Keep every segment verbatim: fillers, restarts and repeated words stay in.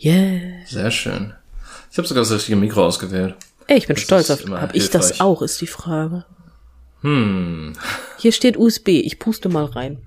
Yeah. Sehr schön. Ich habe sogar das richtige Mikro ausgewählt. Ey, ich bin das stolz auf... Hab ich das auch, ist die Frage. Hm. Hier steht U S B. Ich puste mal rein.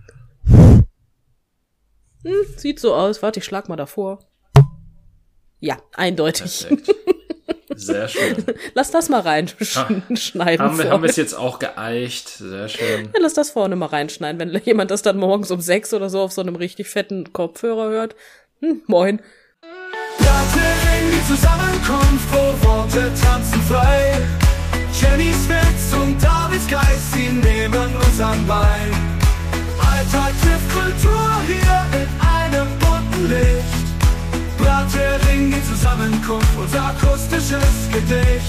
Hm, sieht so aus. Warte, ich schlag mal davor. Ja, eindeutig. Perfekt. Sehr schön. Lass das mal reinschneiden. Haben wir, haben wir es jetzt auch geeicht. Sehr schön. Ja, lass das vorne mal reinschneiden. Wenn jemand das dann morgens um sechs oder so auf so einem richtig fetten Kopfhörer hört. Hm, moin. Brathering, die Zusammenkunft, wo Worte tanzen frei. Jennys Witz und Davids Geist, sie nehmen uns an Bein. Alltag trifft Kultur hier in einem bunten Licht. Brathering, die Zusammenkunft, unser akustisches Gedicht.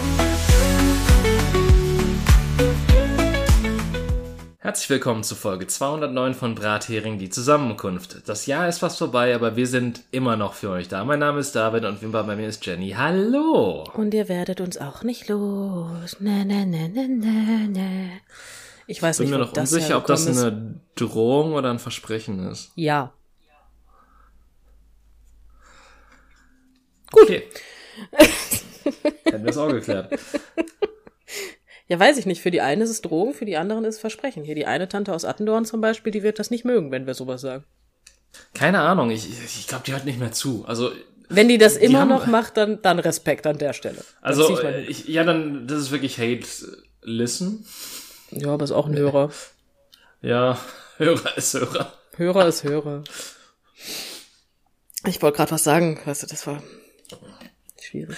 Herzlich willkommen zu Folge zweihundertneun von Brathering, die Zusammenkunft. Das Jahr ist fast vorbei, aber wir sind immer noch für euch da. Mein Name ist David und bei mir ist Jenny. Hallo! Und ihr werdet uns auch nicht los. Na, na, na, na, na, na. Ich weiß Ich bin nicht, mir ob noch das unsicher, ob das hergekommen ist. eine Drohung oder ein Versprechen ist. Ja. Gut. Okay. Hätten wir es auch geklärt. Ja, weiß ich nicht. Für die einen ist es Drohung, für die anderen ist es Versprechen. Hier die eine Tante aus Attendorn zum Beispiel, die wird das nicht mögen, wenn wir sowas sagen. Keine Ahnung, ich, ich glaube, die hört nicht mehr zu. Also Wenn die das die immer haben, noch macht, dann, dann Respekt an der Stelle. Dann zieh Also, ich mal- ich, ja, dann, das ist wirklich Hate Listen. ja, aber ist auch ein Hörer. Ja, Hörer ist Hörer. Hörer ist Hörer. Ich wollte gerade was sagen, weißt du, das war schwierig.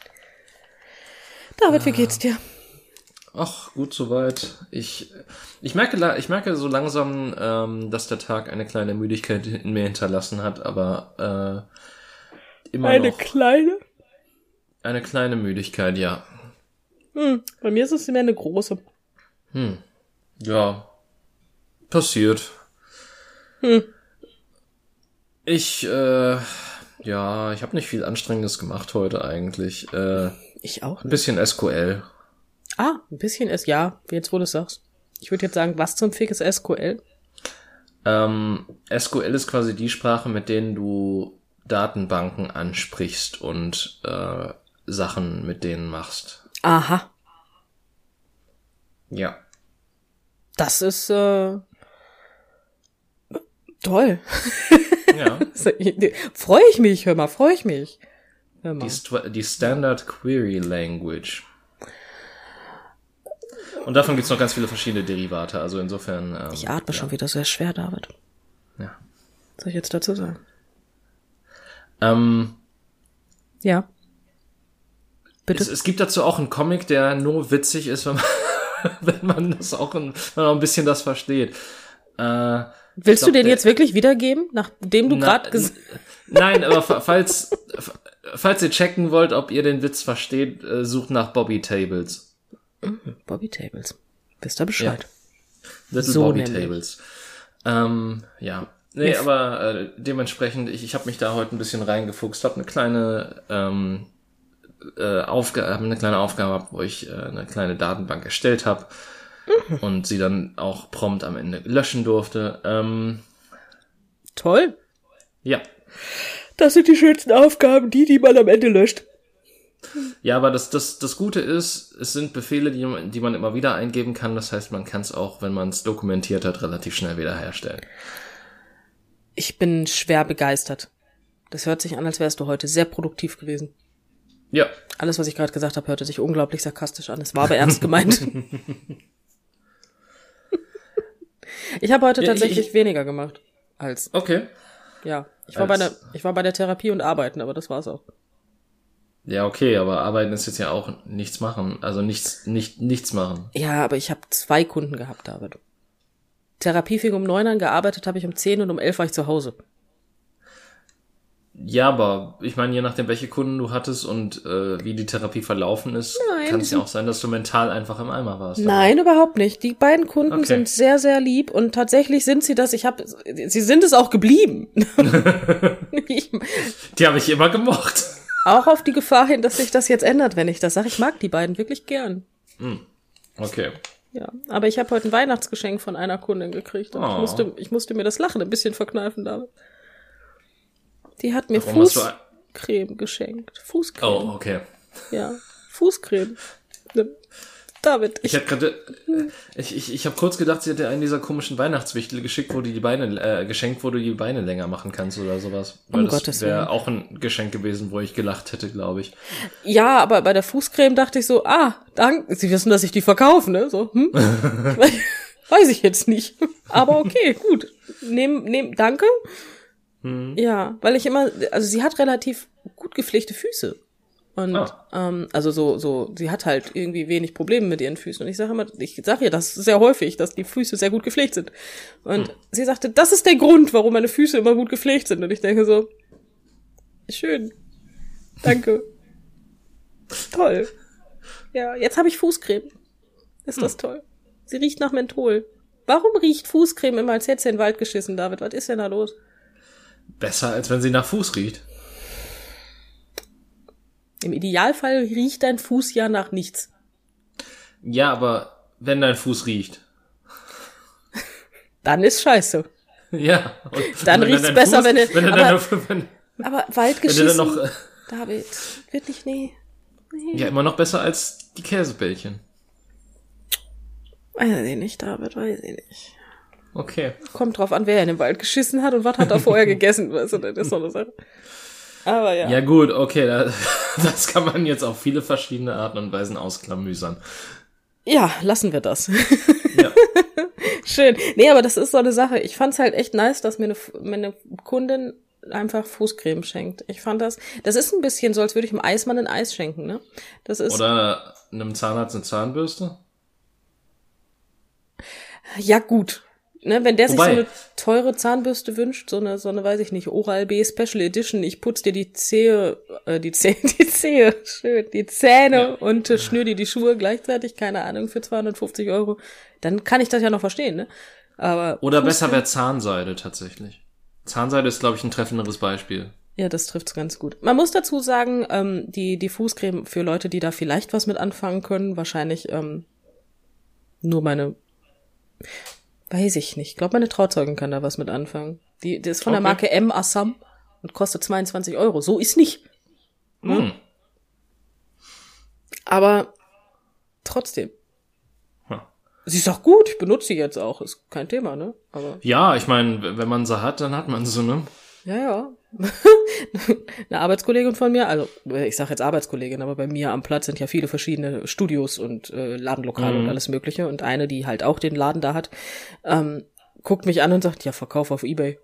David, wie geht's dir? Ach, gut soweit. Ich, ich merke, la- ich merke so langsam, ähm, dass der Tag eine kleine Müdigkeit in mir hinterlassen hat, aber äh, immer Eine noch kleine? eine kleine Müdigkeit, ja. Hm, bei mir ist es mehr eine große. Hm. Ja, passiert. Hm. Ich, äh, ja, ich habe nicht viel Anstrengendes gemacht heute eigentlich. Äh, Ich auch ein nicht. bisschen S Q L. Ah, ein bisschen ist, ja, jetzt wo du es sagst. Ich würde jetzt sagen, was zum Fick ist S Q L? Ähm, S Q L ist quasi die Sprache, mit denen du Datenbanken ansprichst und äh, Sachen mit denen machst. Aha, Ja. das ist äh, toll. Ja. Freue ich mich, hör mal, freue ich mich. Hör mal. Die, St- die Standard Query Language. Und davon gibt's noch ganz viele verschiedene Derivate, also insofern... Ähm, Ich atme ja. schon wieder sehr schwer, David. Ja. Was soll ich jetzt dazu sagen? Ähm, Ja. Bitte? es, es gibt dazu auch einen Comic, der nur witzig ist, wenn man, wenn man das auch ein, wenn man auch ein bisschen das versteht. Äh, Willst ich du glaub, den der- jetzt wirklich wiedergeben, nachdem du Na, gerade gesagt n- Nein, aber fa- falls, f- falls ihr checken wollt, ob ihr den Witz versteht, äh, sucht nach Bobby Tables. Bobby Tables. Wisst ihr Bescheid? Little So Bobby nämlich. Tables. Ähm, ja. Nee, Yes. aber äh, dementsprechend, ich, ich habe mich da heute ein bisschen reingefuchst, habe eine kleine ähm, äh, Aufgabe, hab eine kleine Aufgabe gehabt, wo ich äh, eine kleine Datenbank erstellt habe und sie dann auch prompt am Ende löschen durfte. Ähm, Toll. ja. Das sind die schönsten Aufgaben, die, die man am Ende löscht. Ja, aber das, das, das Gute ist, es sind Befehle, die, man- die man immer wieder eingeben kann. Das heißt, man kann es auch, wenn man es dokumentiert hat, relativ schnell wiederherstellen. Ich bin schwer begeistert. Das hört sich an, als wärst du heute sehr produktiv gewesen. Ja. Alles, was ich gerade gesagt habe, hörte sich unglaublich sarkastisch an. Es war aber ernst gemeint. Ich habe heute Ja, ich- tatsächlich ich- weniger gemacht als, Okay. ja. Ich war bei der, Als- ich war bei der Therapie und arbeiten, aber das war's auch. Ja, okay, aber arbeiten ist jetzt ja auch nichts machen. Also nichts, nicht, nichts machen. Ja, aber ich habe zwei Kunden gehabt, David. Therapie fing um neun an, gearbeitet habe ich um zehn und um elf war ich zu Hause. Ja, aber ich meine, je nachdem, welche Kunden du hattest und äh, wie die Therapie verlaufen ist, Nein, kann es die ja auch sein, dass du mental einfach im Eimer warst. Nein, überhaupt nicht. Die beiden Kunden Okay. sind sehr, sehr lieb und tatsächlich sind sie das. Ich habe, sie sind es auch geblieben. ich, Die habe ich immer gemocht. auch auf die Gefahr hin, dass sich das jetzt ändert, wenn ich das sage. Ich mag die beiden wirklich gern. Okay. Ja, aber ich habe heute ein Weihnachtsgeschenk von einer Kundin gekriegt und ich Oh. musste, ich musste mir das Lachen ein bisschen verkneifen damit. Die hat mir Warum hast, Fuß. du, Fußcreme geschenkt. Fußcreme. Oh, okay. Ja, Fußcreme. David. Ich, ich habe gerade, ich, ich, ich habe kurz gedacht, sie hätte einen dieser komischen Weihnachtswichtel geschickt, wo du die Beine, äh, geschenkt, wo du die Beine länger machen kannst oder sowas. Weil Um das Gottes Willen. wäre auch ein Geschenk gewesen, wo ich gelacht hätte, glaube ich. Ja, aber bei der Fußcreme dachte ich so, ah, danke. Sie wissen, dass ich die verkaufe, ne? So, hm? Weiß ich jetzt nicht. Aber okay, gut. Nehm, nehm, danke. Hm. Ja, weil ich immer, also sie hat relativ gut gepflegte Füße. Und ah. ähm, also so, so, sie hat halt irgendwie wenig Probleme mit ihren Füßen. Und ich sage immer, ich sage ihr das sehr häufig, dass die Füße sehr gut gepflegt sind. Und hm. sie sagte, das ist der Grund, warum meine Füße immer gut gepflegt sind. Und ich denke so, schön. Danke. Toll. Ja, jetzt habe ich Fußcreme. Ist hm. das toll. Sie riecht nach Menthol. Warum riecht Fußcreme immer, als hätte sie in den Wald geschissen, David? Was ist denn da los? Besser, als wenn sie nach Fuß riecht. Im Idealfall riecht dein Fuß ja nach nichts. Ja, aber wenn dein Fuß riecht. Dann ist scheiße. Ja. Und dann riecht's dann besser, Fuß, wenn du... Wenn du aber, dann noch, wenn, aber Waldgeschissen, noch, äh, David, wirklich, nee, nee. Ja, immer noch besser als die Käsebällchen. Weiß ich nicht, David, weiß ich nicht. Okay. Kommt drauf an, wer in den Wald geschissen hat und was hat er vorher gegessen, weißt du, das ist so eine Sache. Aber ja. Ja gut, okay, das, das kann man jetzt auf viele verschiedene Arten und Weisen ausklamüsern. Ja, lassen wir das. Ja. Schön. Nee, aber das ist so eine Sache. Ich fand's halt echt nice, dass mir eine, meine Kundin einfach Fußcreme schenkt. Ich fand das, das ist ein bisschen so, als würde ich einem Eismann ein Eis schenken, ne? Das ist. Oder einem Zahnarzt eine Zahnbürste? Ja, gut. Ne, wenn der Wobei, sich so eine teure Zahnbürste wünscht, so eine, so eine, weiß ich nicht, Oral-B Special Edition, ich putz dir die Zehe, äh, die Zehe, die Zehe, schön, die Zähne ja. und äh, schnür dir die Schuhe gleichzeitig, keine Ahnung, für zweihundertfünfzig Euro, dann kann ich das ja noch verstehen, ne? Aber. Oder besser wäre Zahnseide tatsächlich. Zahnseide ist, glaube ich, ein treffenderes Beispiel. Ja, das trifft's ganz gut. Man muss dazu sagen, ähm, die, die Fußcreme für Leute, die da vielleicht was mit anfangen können, wahrscheinlich, ähm, nur meine, weiß ich nicht. Ich glaube, meine Trauzeugin kann da was mit anfangen. Die, die ist von okay. der Marke M. Assam und kostet zweiundzwanzig Euro. So ist nicht. Hm. Hm. Aber trotzdem. Hm. Sie ist auch gut. Ich benutze sie jetzt auch. Ist kein Thema, ne? Aber ja, ich meine, wenn man sie hat, dann hat man sie, ne? Ja, ja. Eine Arbeitskollegin von mir, also ich sage jetzt Arbeitskollegin, aber bei mir am Platz sind ja viele verschiedene Studios und äh, Ladenlokale mhm. und alles mögliche. Und eine, die halt auch den Laden da hat, ähm, guckt mich an und sagt, ja, Verkauf auf eBay.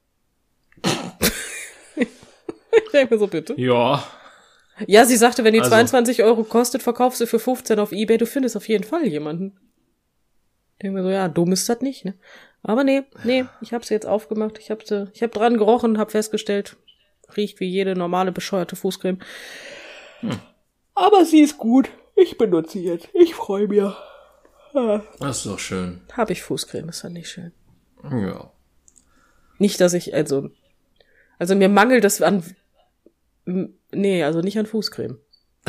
Ich denke mir so, bitte. Ja. Ja, sie sagte, wenn die also. zweiundzwanzig Euro kostet, verkaufst du für fünfzehn auf eBay, du findest auf jeden Fall jemanden. Ich denke mir so, ja, dumm ist das nicht, ne? Aber nee, nee, ich habe sie jetzt aufgemacht. Ich habe sie, ich habe dran gerochen, habe festgestellt, riecht wie jede normale bescheuerte Fußcreme. Hm. Aber sie ist gut. Ich benutze sie jetzt. Ich freue mich. Ah. Das ist doch schön. Habe ich Fußcreme, ist dann nicht schön. Ja. Nicht, dass ich, also, also mir mangelt es an, nee, also nicht an Fußcreme.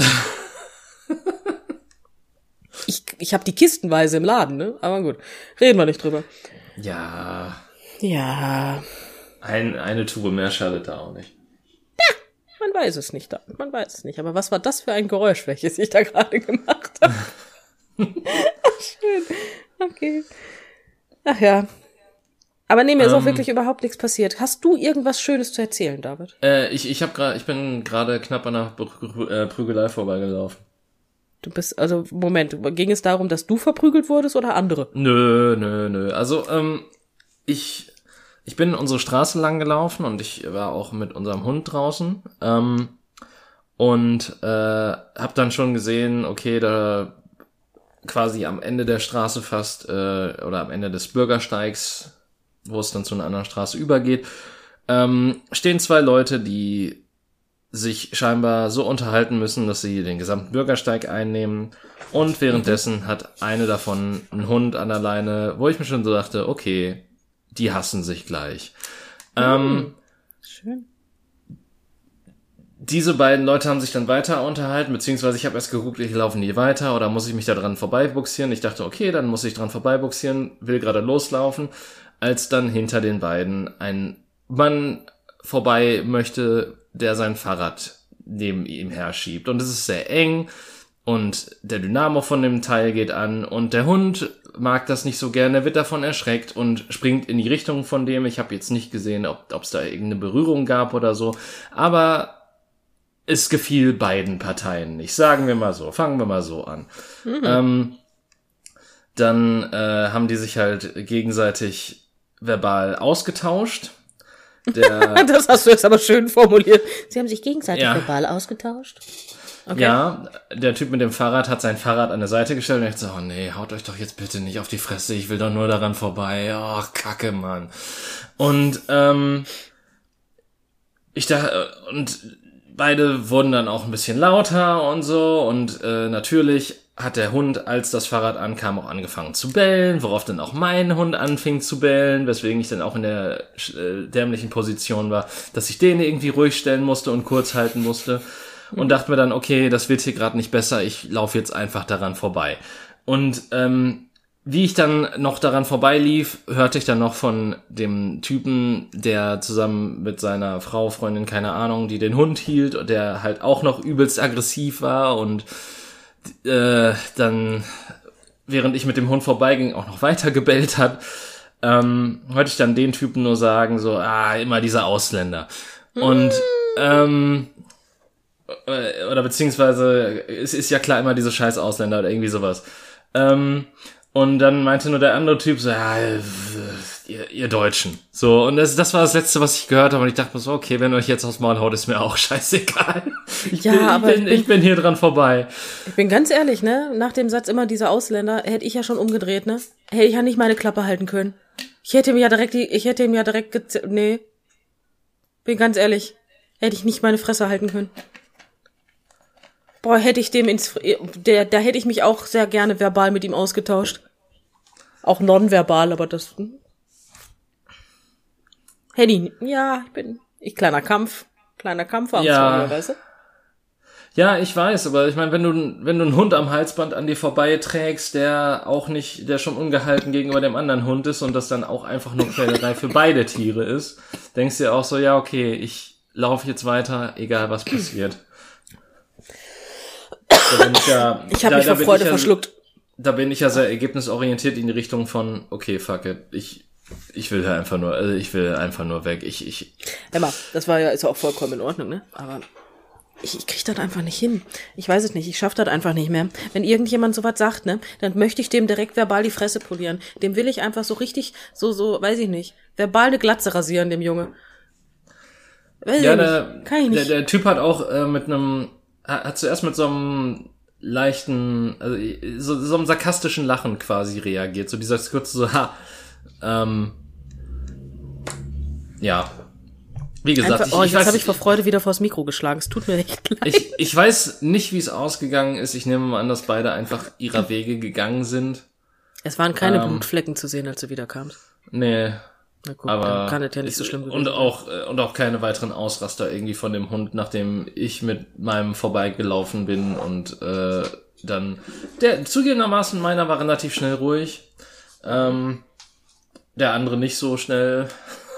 ich ich habe die kistenweise im Laden, ne? Aber gut, reden wir nicht drüber. Ja. Ja. Ein, eine Tube mehr schadet da auch nicht. Ja, man weiß es nicht. Man weiß es nicht. Aber was war das für ein Geräusch, welches ich da gerade gemacht habe? Ach, schön. Okay. Ach ja. Aber nee, mir ähm, ist auch wirklich überhaupt nichts passiert. Hast du irgendwas Schönes zu erzählen, David? Äh, ich ich, hab grad, ich bin gerade knapp an einer Prü- Prügelei vorbeigelaufen. Du bist, also, Moment, ging es darum, dass du verprügelt wurdest oder andere? Nö, nö, nö. Also, ähm, ich, ich bin unsere Straße lang gelaufen und ich war auch mit unserem Hund draußen, ähm, und, äh, hab dann schon gesehen, okay, da quasi am Ende der Straße fast, äh, oder am Ende des Bürgersteigs, wo es dann zu einer anderen Straße übergeht, ähm, stehen zwei Leute, die sich scheinbar so unterhalten müssen, dass sie den gesamten Bürgersteig einnehmen, und währenddessen hat eine davon einen Hund an der Leine, wo ich mir schon so dachte, okay, die hassen sich gleich. Mhm. Ähm, Schön. Diese beiden Leute haben sich dann weiter unterhalten, beziehungsweise ich habe erst geguckt, ich laufen die weiter oder muss ich mich da dran vorbeibuxieren? Ich dachte, okay, dann muss ich dran vorbeibuxieren, will gerade loslaufen, als dann hinter den beiden ein Mann vorbei möchte, der sein Fahrrad neben ihm her schiebt. Und es ist sehr eng und der Dynamo von dem Teil geht an und der Hund mag das nicht so gerne, wird davon erschreckt und springt in die Richtung von dem. Ich habe jetzt nicht gesehen, ob es da irgendeine Berührung gab oder so, aber es gefiel beiden Parteien nicht. Sagen wir mal so, fangen wir mal so an. Mhm. Ähm, dann äh, haben die sich halt gegenseitig verbal ausgetauscht. Der, das hast du jetzt aber schön formuliert. Sie haben sich gegenseitig ja. verbal ausgetauscht? Okay. Ja, der Typ mit dem Fahrrad hat sein Fahrrad an der Seite gestellt und ich so, oh nee, haut euch doch jetzt bitte nicht auf die Fresse, ich will doch nur daran vorbei. Oh, Kacke, Mann. Und ähm, ich dachte, und beide wurden dann auch ein bisschen lauter und so und äh, natürlich hat der Hund, als das Fahrrad ankam, auch angefangen zu bellen, worauf dann auch mein Hund anfing zu bellen, weswegen ich dann auch in der äh, dämlichen Position war, dass ich den irgendwie ruhig stellen musste und kurz halten musste. Und dachte mir dann, okay, das wird hier gerade nicht besser, ich laufe jetzt einfach daran vorbei. Und ähm, wie ich dann noch daran vorbeilief, hörte ich dann noch von dem Typen, der zusammen mit seiner Frau, Freundin, keine Ahnung, die den Hund hielt und der halt auch noch übelst aggressiv war und äh, dann, während ich mit dem Hund vorbeiging, auch noch weiter gebellt hat, ähm, hörte ich dann den Typen nur sagen, so, ah, immer dieser Ausländer. Und ähm, oder beziehungsweise, es ist ja klar immer diese scheiß Ausländer oder irgendwie sowas. Ähm, und dann meinte nur der andere Typ so, ja, ihr, ihr Deutschen. So, und das, das war das Letzte, was ich gehört habe. Und ich dachte mir so, okay, wenn ihr euch jetzt aufs Maul haut, ist mir auch scheißegal. Ich, ja, bin, ich, aber bin, ich, bin, ich bin hier dran vorbei. Ich bin ganz ehrlich, ne, nach dem Satz immer diese Ausländer, hätte ich ja schon umgedreht, ne. Hätte ich ja nicht meine Klappe halten können. Ich hätte ihm ja direkt, die, ich hätte ihm ja direkt, gez- nee. Bin ganz ehrlich, hätte ich nicht meine Fresse halten können. Boah, hätte ich dem ins, der, da hätte ich mich auch sehr gerne verbal mit ihm ausgetauscht. Auch nonverbal, aber das, hm. Hätte ich, ja, ich bin, ich kleiner Kampf, kleiner Kampf am ja. Zaun, weißt du? Ja, ich weiß, aber ich meine, wenn du, wenn du einen Hund am Halsband an dir vorbei trägst, der auch nicht, der schon ungehalten gegenüber dem anderen Hund ist und das dann auch einfach nur Quälerei für beide Tiere ist, denkst du dir auch so, ja, okay, ich laufe jetzt weiter, egal was passiert. Da bin ich ja, ich habe da, mich vor Freude ja, verschluckt. Da bin ich ja sehr ergebnisorientiert in die Richtung von, okay, fuck it, ich, ich will da einfach nur, also ich will einfach nur weg, ich, ich. Emma, das war ja, ist ja auch vollkommen in Ordnung, ne? Aber ich, ich krieg das einfach nicht hin. Ich weiß es nicht, ich schaff das einfach nicht mehr. Wenn irgendjemand sowas sagt, ne, dann möchte ich dem direkt verbal die Fresse polieren. Dem will ich einfach so richtig, so, so, weiß ich nicht, verbal eine Glatze rasieren, dem Junge. Weiß ja, ich der, nicht. Kann ich nicht. Der, der Typ hat auch äh, mit einem, hat, hat zuerst mit so einem leichten, also so, so einem sarkastischen Lachen quasi reagiert. So dieser kurze so, ha, ähm, ja. Wie gesagt, Einfach, ich, oh, ich jetzt weiß, habe ich vor Freude wieder vors Mikro geschlagen. Es tut mir echt leid. Ich, ich weiß nicht, wie es ausgegangen ist. Ich nehme mal an, dass beide einfach ihrer Wege gegangen sind. Es waren keine ähm, Blutflecken zu sehen, als du wiederkamst. Nee. Na gut, aber dann kann das ja nicht so schlimm gewesen und sein. auch und auch keine weiteren Ausraster irgendwie von dem Hund, nachdem ich mit meinem vorbeigelaufen bin und äh, dann der zugegebenermaßen meiner war relativ schnell ruhig, ähm, der andere nicht so schnell.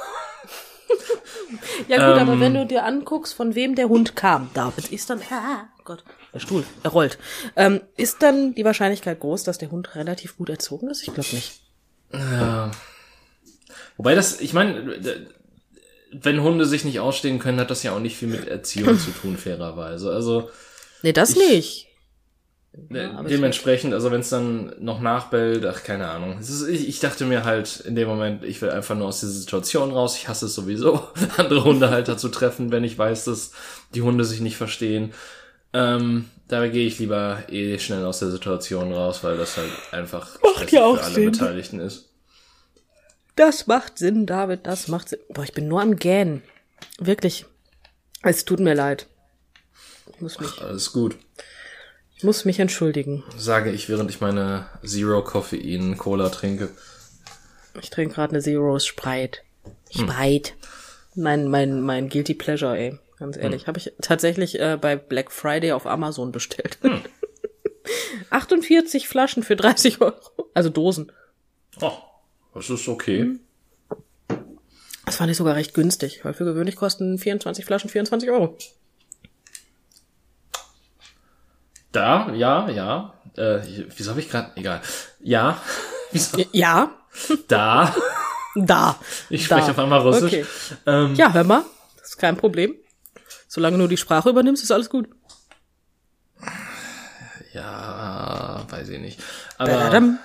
Ja gut, ähm, aber wenn du dir anguckst, von wem der Hund kam, David, ist dann, ah, Gott, der Stuhl, er rollt, ähm, ist dann die Wahrscheinlichkeit groß, dass der Hund relativ gut erzogen ist? Ich glaube nicht. Ja. Wobei das, ich meine, wenn Hunde sich nicht ausstehen können, hat das ja auch nicht viel mit Erziehung zu tun, fairerweise. Also nee, das ich, nicht. Ja, dementsprechend, also wenn es dann noch nachbellt, ach, keine Ahnung. Es ist, ich, ich dachte mir halt in dem Moment, ich will einfach nur aus dieser Situation raus. Ich hasse es sowieso, andere Hundehalter zu treffen, wenn ich weiß, dass die Hunde sich nicht verstehen. Ähm, da gehe ich lieber eh schnell aus der Situation raus, weil das halt einfach macht ja auch für alle Sinn. Beteiligten ist. Das macht Sinn, David, das macht Sinn. Boah, ich bin nur am Gähnen. Wirklich. Es tut mir leid. Ich muss mich, Ach, alles gut. Ich muss mich entschuldigen. Sage ich, während ich meine Zero-Koffein-Cola trinke. Ich trinke gerade eine Zero Sprite. Sprite. Hm. Mein, mein, mein Guilty Pleasure, ey. Ganz ehrlich. Hm. Habe ich tatsächlich äh, bei Black Friday auf Amazon bestellt. Hm. achtundvierzig Flaschen für dreißig Euro. Also Dosen. Oh, das ist okay. Hm. Das fand ich sogar recht günstig, weil für gewöhnlich kosten vierundzwanzig Flaschen vierundzwanzig Euro. Da, ja, ja. Äh, wieso habe ich gerade... Egal. Ja. Wieso? Ja. Da. Da. Ich spreche da. auf einmal Russisch. Okay. Ähm, Ja, hör mal. Das ist kein Problem. Solange du die Sprache übernimmst, ist alles gut. Ja, weiß ich nicht. Aber, Badadam.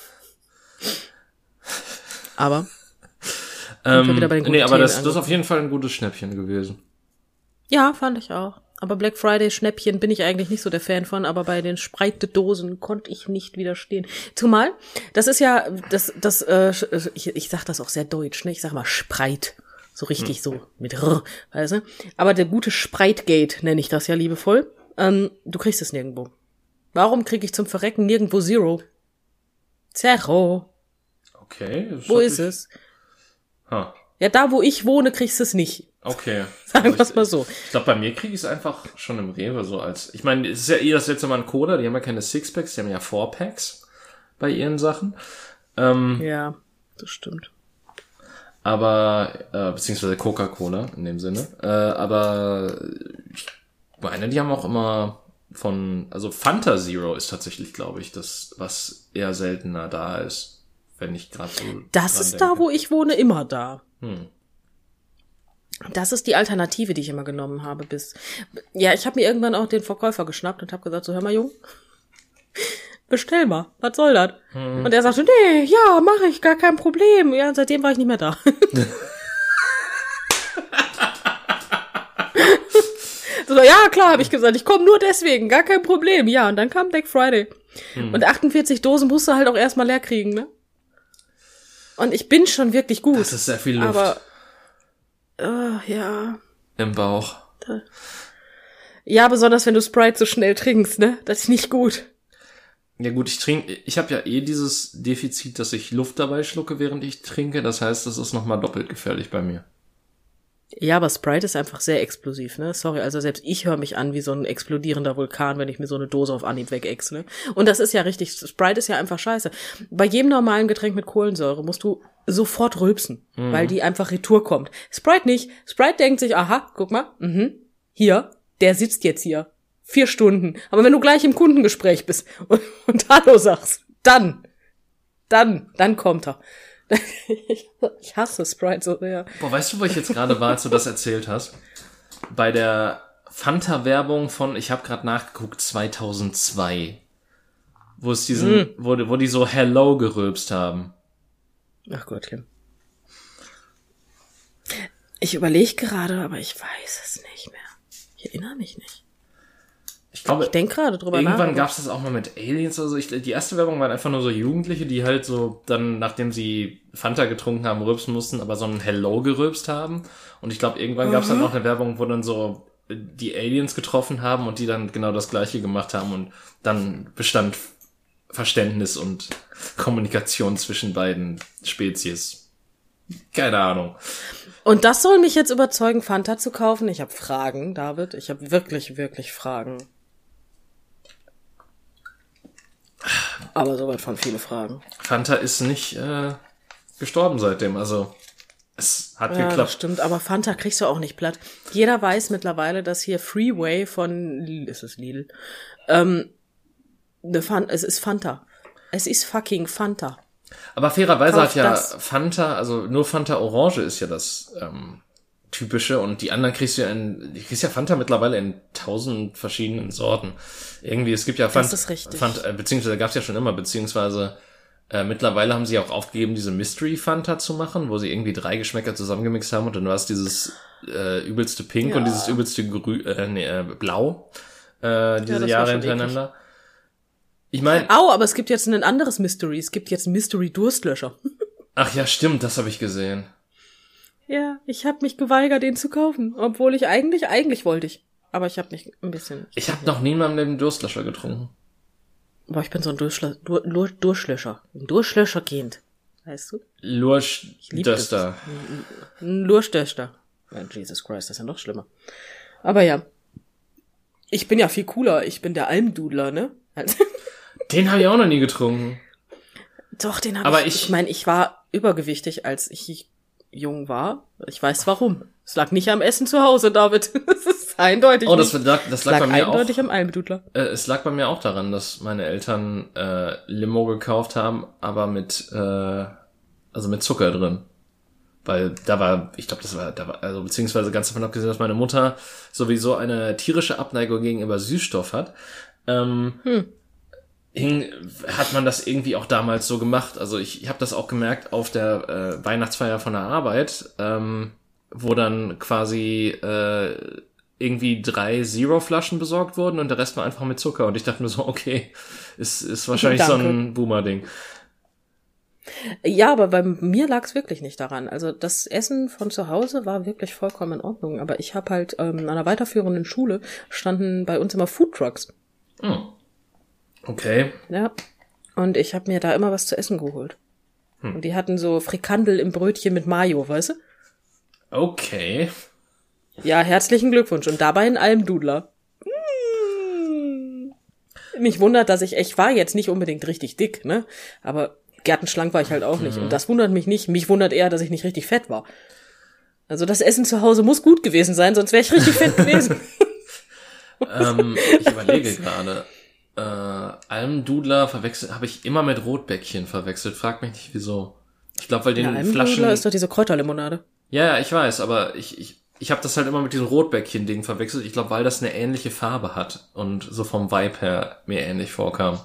Aber ähm, wir wieder bei den guten nee, aber Themen das, das ist angekommen. auf jeden Fall ein gutes Schnäppchen gewesen. Ja, fand ich auch. Aber Black Friday Schnäppchen bin ich eigentlich nicht so der Fan von, aber bei den Spreitedosen konnte ich nicht widerstehen. Zumal, das ist ja, das, das, äh, ich, ich sag das auch sehr deutsch, ne? Ich sag mal Spreit. So richtig hm. so mit R, weißt du? Aber der gute Spreitgate nenne ich das ja liebevoll. Ähm, du kriegst es nirgendwo. Warum kriege ich zum Verrecken nirgendwo Zero? Zero. Okay. Wo ist es? Huh. Ja, da wo ich wohne, kriegst du es nicht. Okay. Sagen wir Also es mal so. Ich glaube, bei mir kriege ich es einfach schon im Rewe so als... Ich meine, es ist ja eh das letzte Mal ein Cola, die haben ja keine Sixpacks, die haben ja Fourpacks bei ihren Sachen. Ähm, Ja, das stimmt. aber, äh, beziehungsweise Coca-Cola in dem Sinne. Äh, aber ich meine, die haben auch immer von... Also Fanta Zero ist tatsächlich, glaube ich, das, was eher seltener da ist. Wenn ich gerade so... Das dran ist denke. da, wo ich wohne, immer da. Hm. Das ist die Alternative, die ich immer genommen habe bis... Ja, ich habe mir irgendwann auch den Verkäufer geschnappt und habe gesagt, so, hör mal, Jung, bestell mal, was soll das? Hm. Und er sagte, nee, ja, mache ich, gar kein Problem. Ja, und seitdem war ich nicht mehr da. So, ja, klar, habe ich gesagt, ich komme nur deswegen, gar kein Problem. Ja, und dann kam Black Friday. Hm. Und achtundvierzig Dosen musst du halt auch erstmal leer kriegen, ne? Und ich bin schon wirklich gut. Das ist sehr viel Luft. Aber, uh, ja. Im Bauch. Ja, besonders wenn du Sprite so schnell trinkst, ne? Das ist nicht gut. Ja gut, ich trinke, ich habe ja eh dieses Defizit, dass ich Luft dabei schlucke, während ich trinke. Das heißt, das ist nochmal doppelt gefährlich bei mir. Ja, aber Sprite ist einfach sehr explosiv, ne? Sorry, also selbst ich höre mich an wie so ein explodierender Vulkan, wenn ich mir so eine Dose auf Anhieb wegex, ne? Und das ist ja richtig, Sprite ist ja einfach scheiße. Bei jedem normalen Getränk mit Kohlensäure musst du sofort rülpsen, mhm. weil die einfach retour kommt. Sprite nicht. Sprite denkt sich, aha, guck mal, mhm, hier, der sitzt jetzt hier. Vier Stunden. Aber wenn du gleich im Kundengespräch bist und, und Hallo sagst, dann, dann, dann kommt er. Ich hasse Sprite so sehr. Boah, weißt du, wo ich jetzt gerade war, als du das erzählt hast? Bei der Fanta-Werbung von, ich habe gerade nachgeguckt, zweitausendzwei. Wo es diesen, mm. wo, wo die so Hello gerülpst haben. Ach Gottchen. Ich überlege gerade, aber ich weiß es nicht mehr. Ich erinnere mich nicht. Ich glaube, ich denke gerade drüber nach. Irgendwann gab es das auch mal mit Aliens oder so. Ich, die erste Werbung waren einfach nur so Jugendliche, die halt so dann, nachdem sie Fanta getrunken haben, rülpsen mussten, aber so ein Hello gerülpst haben. Und ich glaube, irgendwann mhm. gab es dann auch eine Werbung, wo dann so die Aliens getroffen haben und die dann genau das Gleiche gemacht haben. Und dann bestand Verständnis und Kommunikation zwischen beiden Spezies. Keine Ahnung. Und das soll mich jetzt überzeugen, Fanta zu kaufen? Ich habe Fragen, David. Ich habe wirklich, wirklich Fragen. Aber soweit von viele Fragen. Fanta ist nicht äh, gestorben seitdem, also es hat ja, geklappt. Das stimmt, aber Fanta kriegst du auch nicht platt. Jeder weiß mittlerweile, dass hier Freeway von, ist es Lidl, ähm, ne Fan, es ist Fanta. Es ist fucking Fanta. Aber fairerweise Kauf hat ja das. Fanta, also nur Fanta Orange ist ja das ähm, typische und die anderen kriegst du ja in, du kriegst ja Fanta mittlerweile in tausend verschiedenen Sorten. Irgendwie, es gibt ja Fanta, das ist richtig. Fanta äh, beziehungsweise gab es ja schon immer, beziehungsweise äh, mittlerweile haben sie auch aufgegeben, diese Mystery Fanta zu machen, wo sie irgendwie drei Geschmäcker zusammengemixt haben und dann war es dieses äh, übelste Pink Ja. und dieses übelste Grü äh, nee, äh, Blau äh, diese das war Jahre schon hintereinander. Ich meine, Au, aber es gibt jetzt ein anderes Mystery. Es gibt jetzt einen Mystery-Durstlöscher. ach ja, stimmt, das habe ich gesehen. Ja, ich habe mich geweigert, den zu kaufen. Obwohl ich eigentlich, eigentlich wollte ich. Aber ich habe mich ein bisschen... Ich habe noch nie in meinem Leben Durstlöscher getrunken. Boah, ich bin so ein Durchschlö Dur Dur Durchlöscher. Ein Durchlöscher-Kind. Weißt du? Lurchdöster. Ein Lurstöster. Jesus Christ, das ist ja noch schlimmer. Aber ja. Ich bin ja viel cooler. Ich bin der Almdudler, ne? Also Den habe ich auch noch nie getrunken. Doch, den habe Aber ich... ich- Ich meine, ich war übergewichtig, als ich jung war. Ich weiß warum. Es lag nicht am Essen zu Hause, David. Das ist eindeutig. Oh, das nicht. lag, das lag, lag bei mir eindeutig auch. am Almdudler. Äh, es lag bei mir auch daran, dass meine Eltern äh, Limo gekauft haben, aber mit äh, also mit Zucker drin. Weil da war, ich glaube, das war, da war, also beziehungsweise ganz davon abgesehen, dass meine Mutter sowieso eine tierische Abneigung gegenüber Süßstoff hat, ähm, hm. hing, hat man das irgendwie auch damals so gemacht. Also ich, ich habe das auch gemerkt auf der äh, Weihnachtsfeier von der Arbeit, ähm, wo dann quasi äh, irgendwie drei Zero-Flaschen besorgt wurden und der Rest war einfach mit Zucker. Und ich dachte mir so, okay, ist, ist wahrscheinlich Danke. so ein Boomer-Ding. Ja, aber bei mir lag es wirklich nicht daran. Also das Essen von zu Hause war wirklich vollkommen in Ordnung. Aber ich habe halt ähm, an einer weiterführenden Schule standen bei uns immer Foodtrucks. Hm. Okay. Ja. Und ich habe mir da immer was zu essen geholt. Hm. Und die hatten so Frikandel im Brötchen mit Mayo, weißt du? Okay. Ja, herzlichen Glückwunsch. Und dabei ein Almdudler. Mmh. Mich wundert, dass ich, ich war jetzt nicht unbedingt richtig dick, ne? Aber gärtenschlank war ich halt auch nicht. Mhm. Und das wundert mich nicht. Mich wundert eher, dass ich nicht richtig fett war. Also das Essen zu Hause muss gut gewesen sein, sonst wäre ich richtig fett gewesen. ähm, ich überlege gerade. Äh, Almdudler verwechselt, habe ich immer mit Rotbäckchen verwechselt. Frag mich nicht, wieso. Ich glaube, weil den ja, Flaschen... Almdudler ist doch diese Kräuterlimonade. Ja, ja, ich weiß, aber ich, ich, ich habe das halt immer mit diesem Rotbäckchen-Ding verwechselt. Ich glaube, weil das eine ähnliche Farbe hat und so vom Vibe her mir ähnlich vorkam.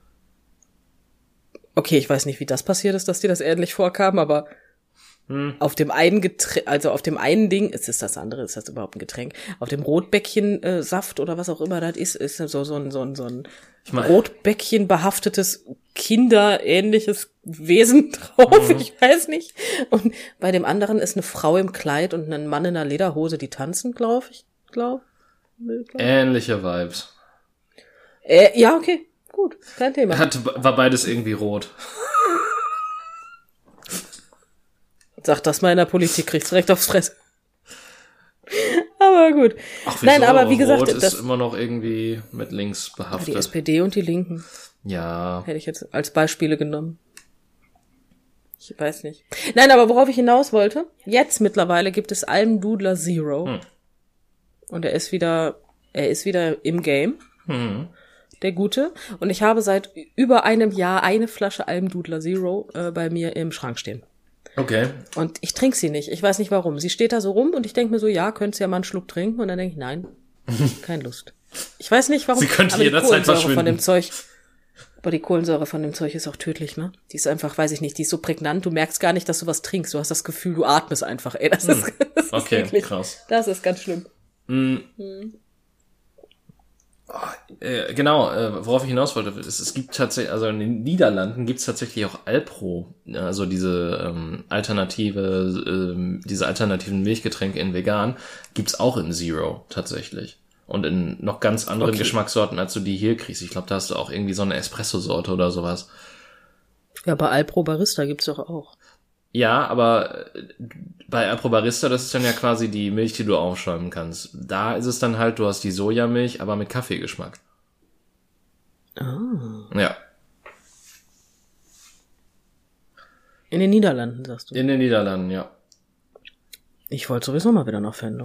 Okay, ich weiß nicht, wie das passiert ist, dass dir das ähnlich vorkam, aber hm. auf dem einen Getränk, also auf dem einen Ding, ist es das andere, ist das überhaupt ein Getränk? Auf dem Rotbäckchen äh, Saft oder was auch immer das ist, ist so so ein so ein, so ein ich mein, Rotbäckchen behaftetes kinderähnliches Wesen drauf, mhm. ich weiß nicht. Und bei dem anderen ist eine Frau im Kleid und ein Mann in einer Lederhose, die tanzen, glaube ich, glaube. Ähnliche Vibes. Äh, ja, okay. Gut, kein Thema. Hat, war beides irgendwie rot. Sag das mal in der Politik, kriegst direkt aufs Fress. Aber gut. Ach, wieso? Nein, aber wie gesagt, rot ist das immer noch irgendwie mit links behaftet. Die S P D und die Linken. Ja. Hätte ich jetzt als Beispiele genommen. Ich weiß nicht. Nein, aber worauf ich hinaus wollte, jetzt mittlerweile gibt es Almdudler Zero. Hm. Und er ist wieder, er ist wieder im Game. Hm. Der Gute. Und ich habe seit über einem Jahr eine Flasche Almdudler Zero äh, bei mir im Schrank stehen. Okay. Und ich trinke sie nicht. Ich weiß nicht warum. Sie steht da so rum und ich denke mir so, ja, könntest ja mal einen Schluck trinken. Und dann denke ich, nein, keine Lust. Ich weiß nicht warum. Sie könnte aber jederzeit die Kohlensäure verschwinden. von dem Zeug, aber die Kohlensäure von dem Zeug ist auch tödlich, ne? Die ist einfach, weiß ich nicht, die ist so prägnant. Du merkst gar nicht, dass du was trinkst. Du hast das Gefühl, du atmest einfach. Ey, das hm. ist, das okay, ist wirklich, krass. Das ist ganz schlimm. Hm. Hm. Oh, äh, genau, äh, worauf ich hinaus wollte, es, es gibt tatsächlich, also in den Niederlanden gibt es tatsächlich auch Alpro, also diese ähm, alternative, ähm, diese alternativen Milchgetränke in vegan, gibt's auch in Zero tatsächlich. Und in noch ganz anderen okay. Geschmackssorten, als du die hier kriegst. Ich glaube, da hast du auch irgendwie so eine Espresso-Sorte oder sowas. Ja, bei Alpro Barista gibt's doch auch. Ja, aber bei Alpro Barista, das ist dann ja quasi die Milch, die du aufschäumen kannst. Da ist es dann halt, du hast die Sojamilch, aber mit Kaffeegeschmack. Ah. Ja. In den Niederlanden, sagst du? In den Niederlanden, ja. Ich wollte sowieso mal wieder nach Venlo.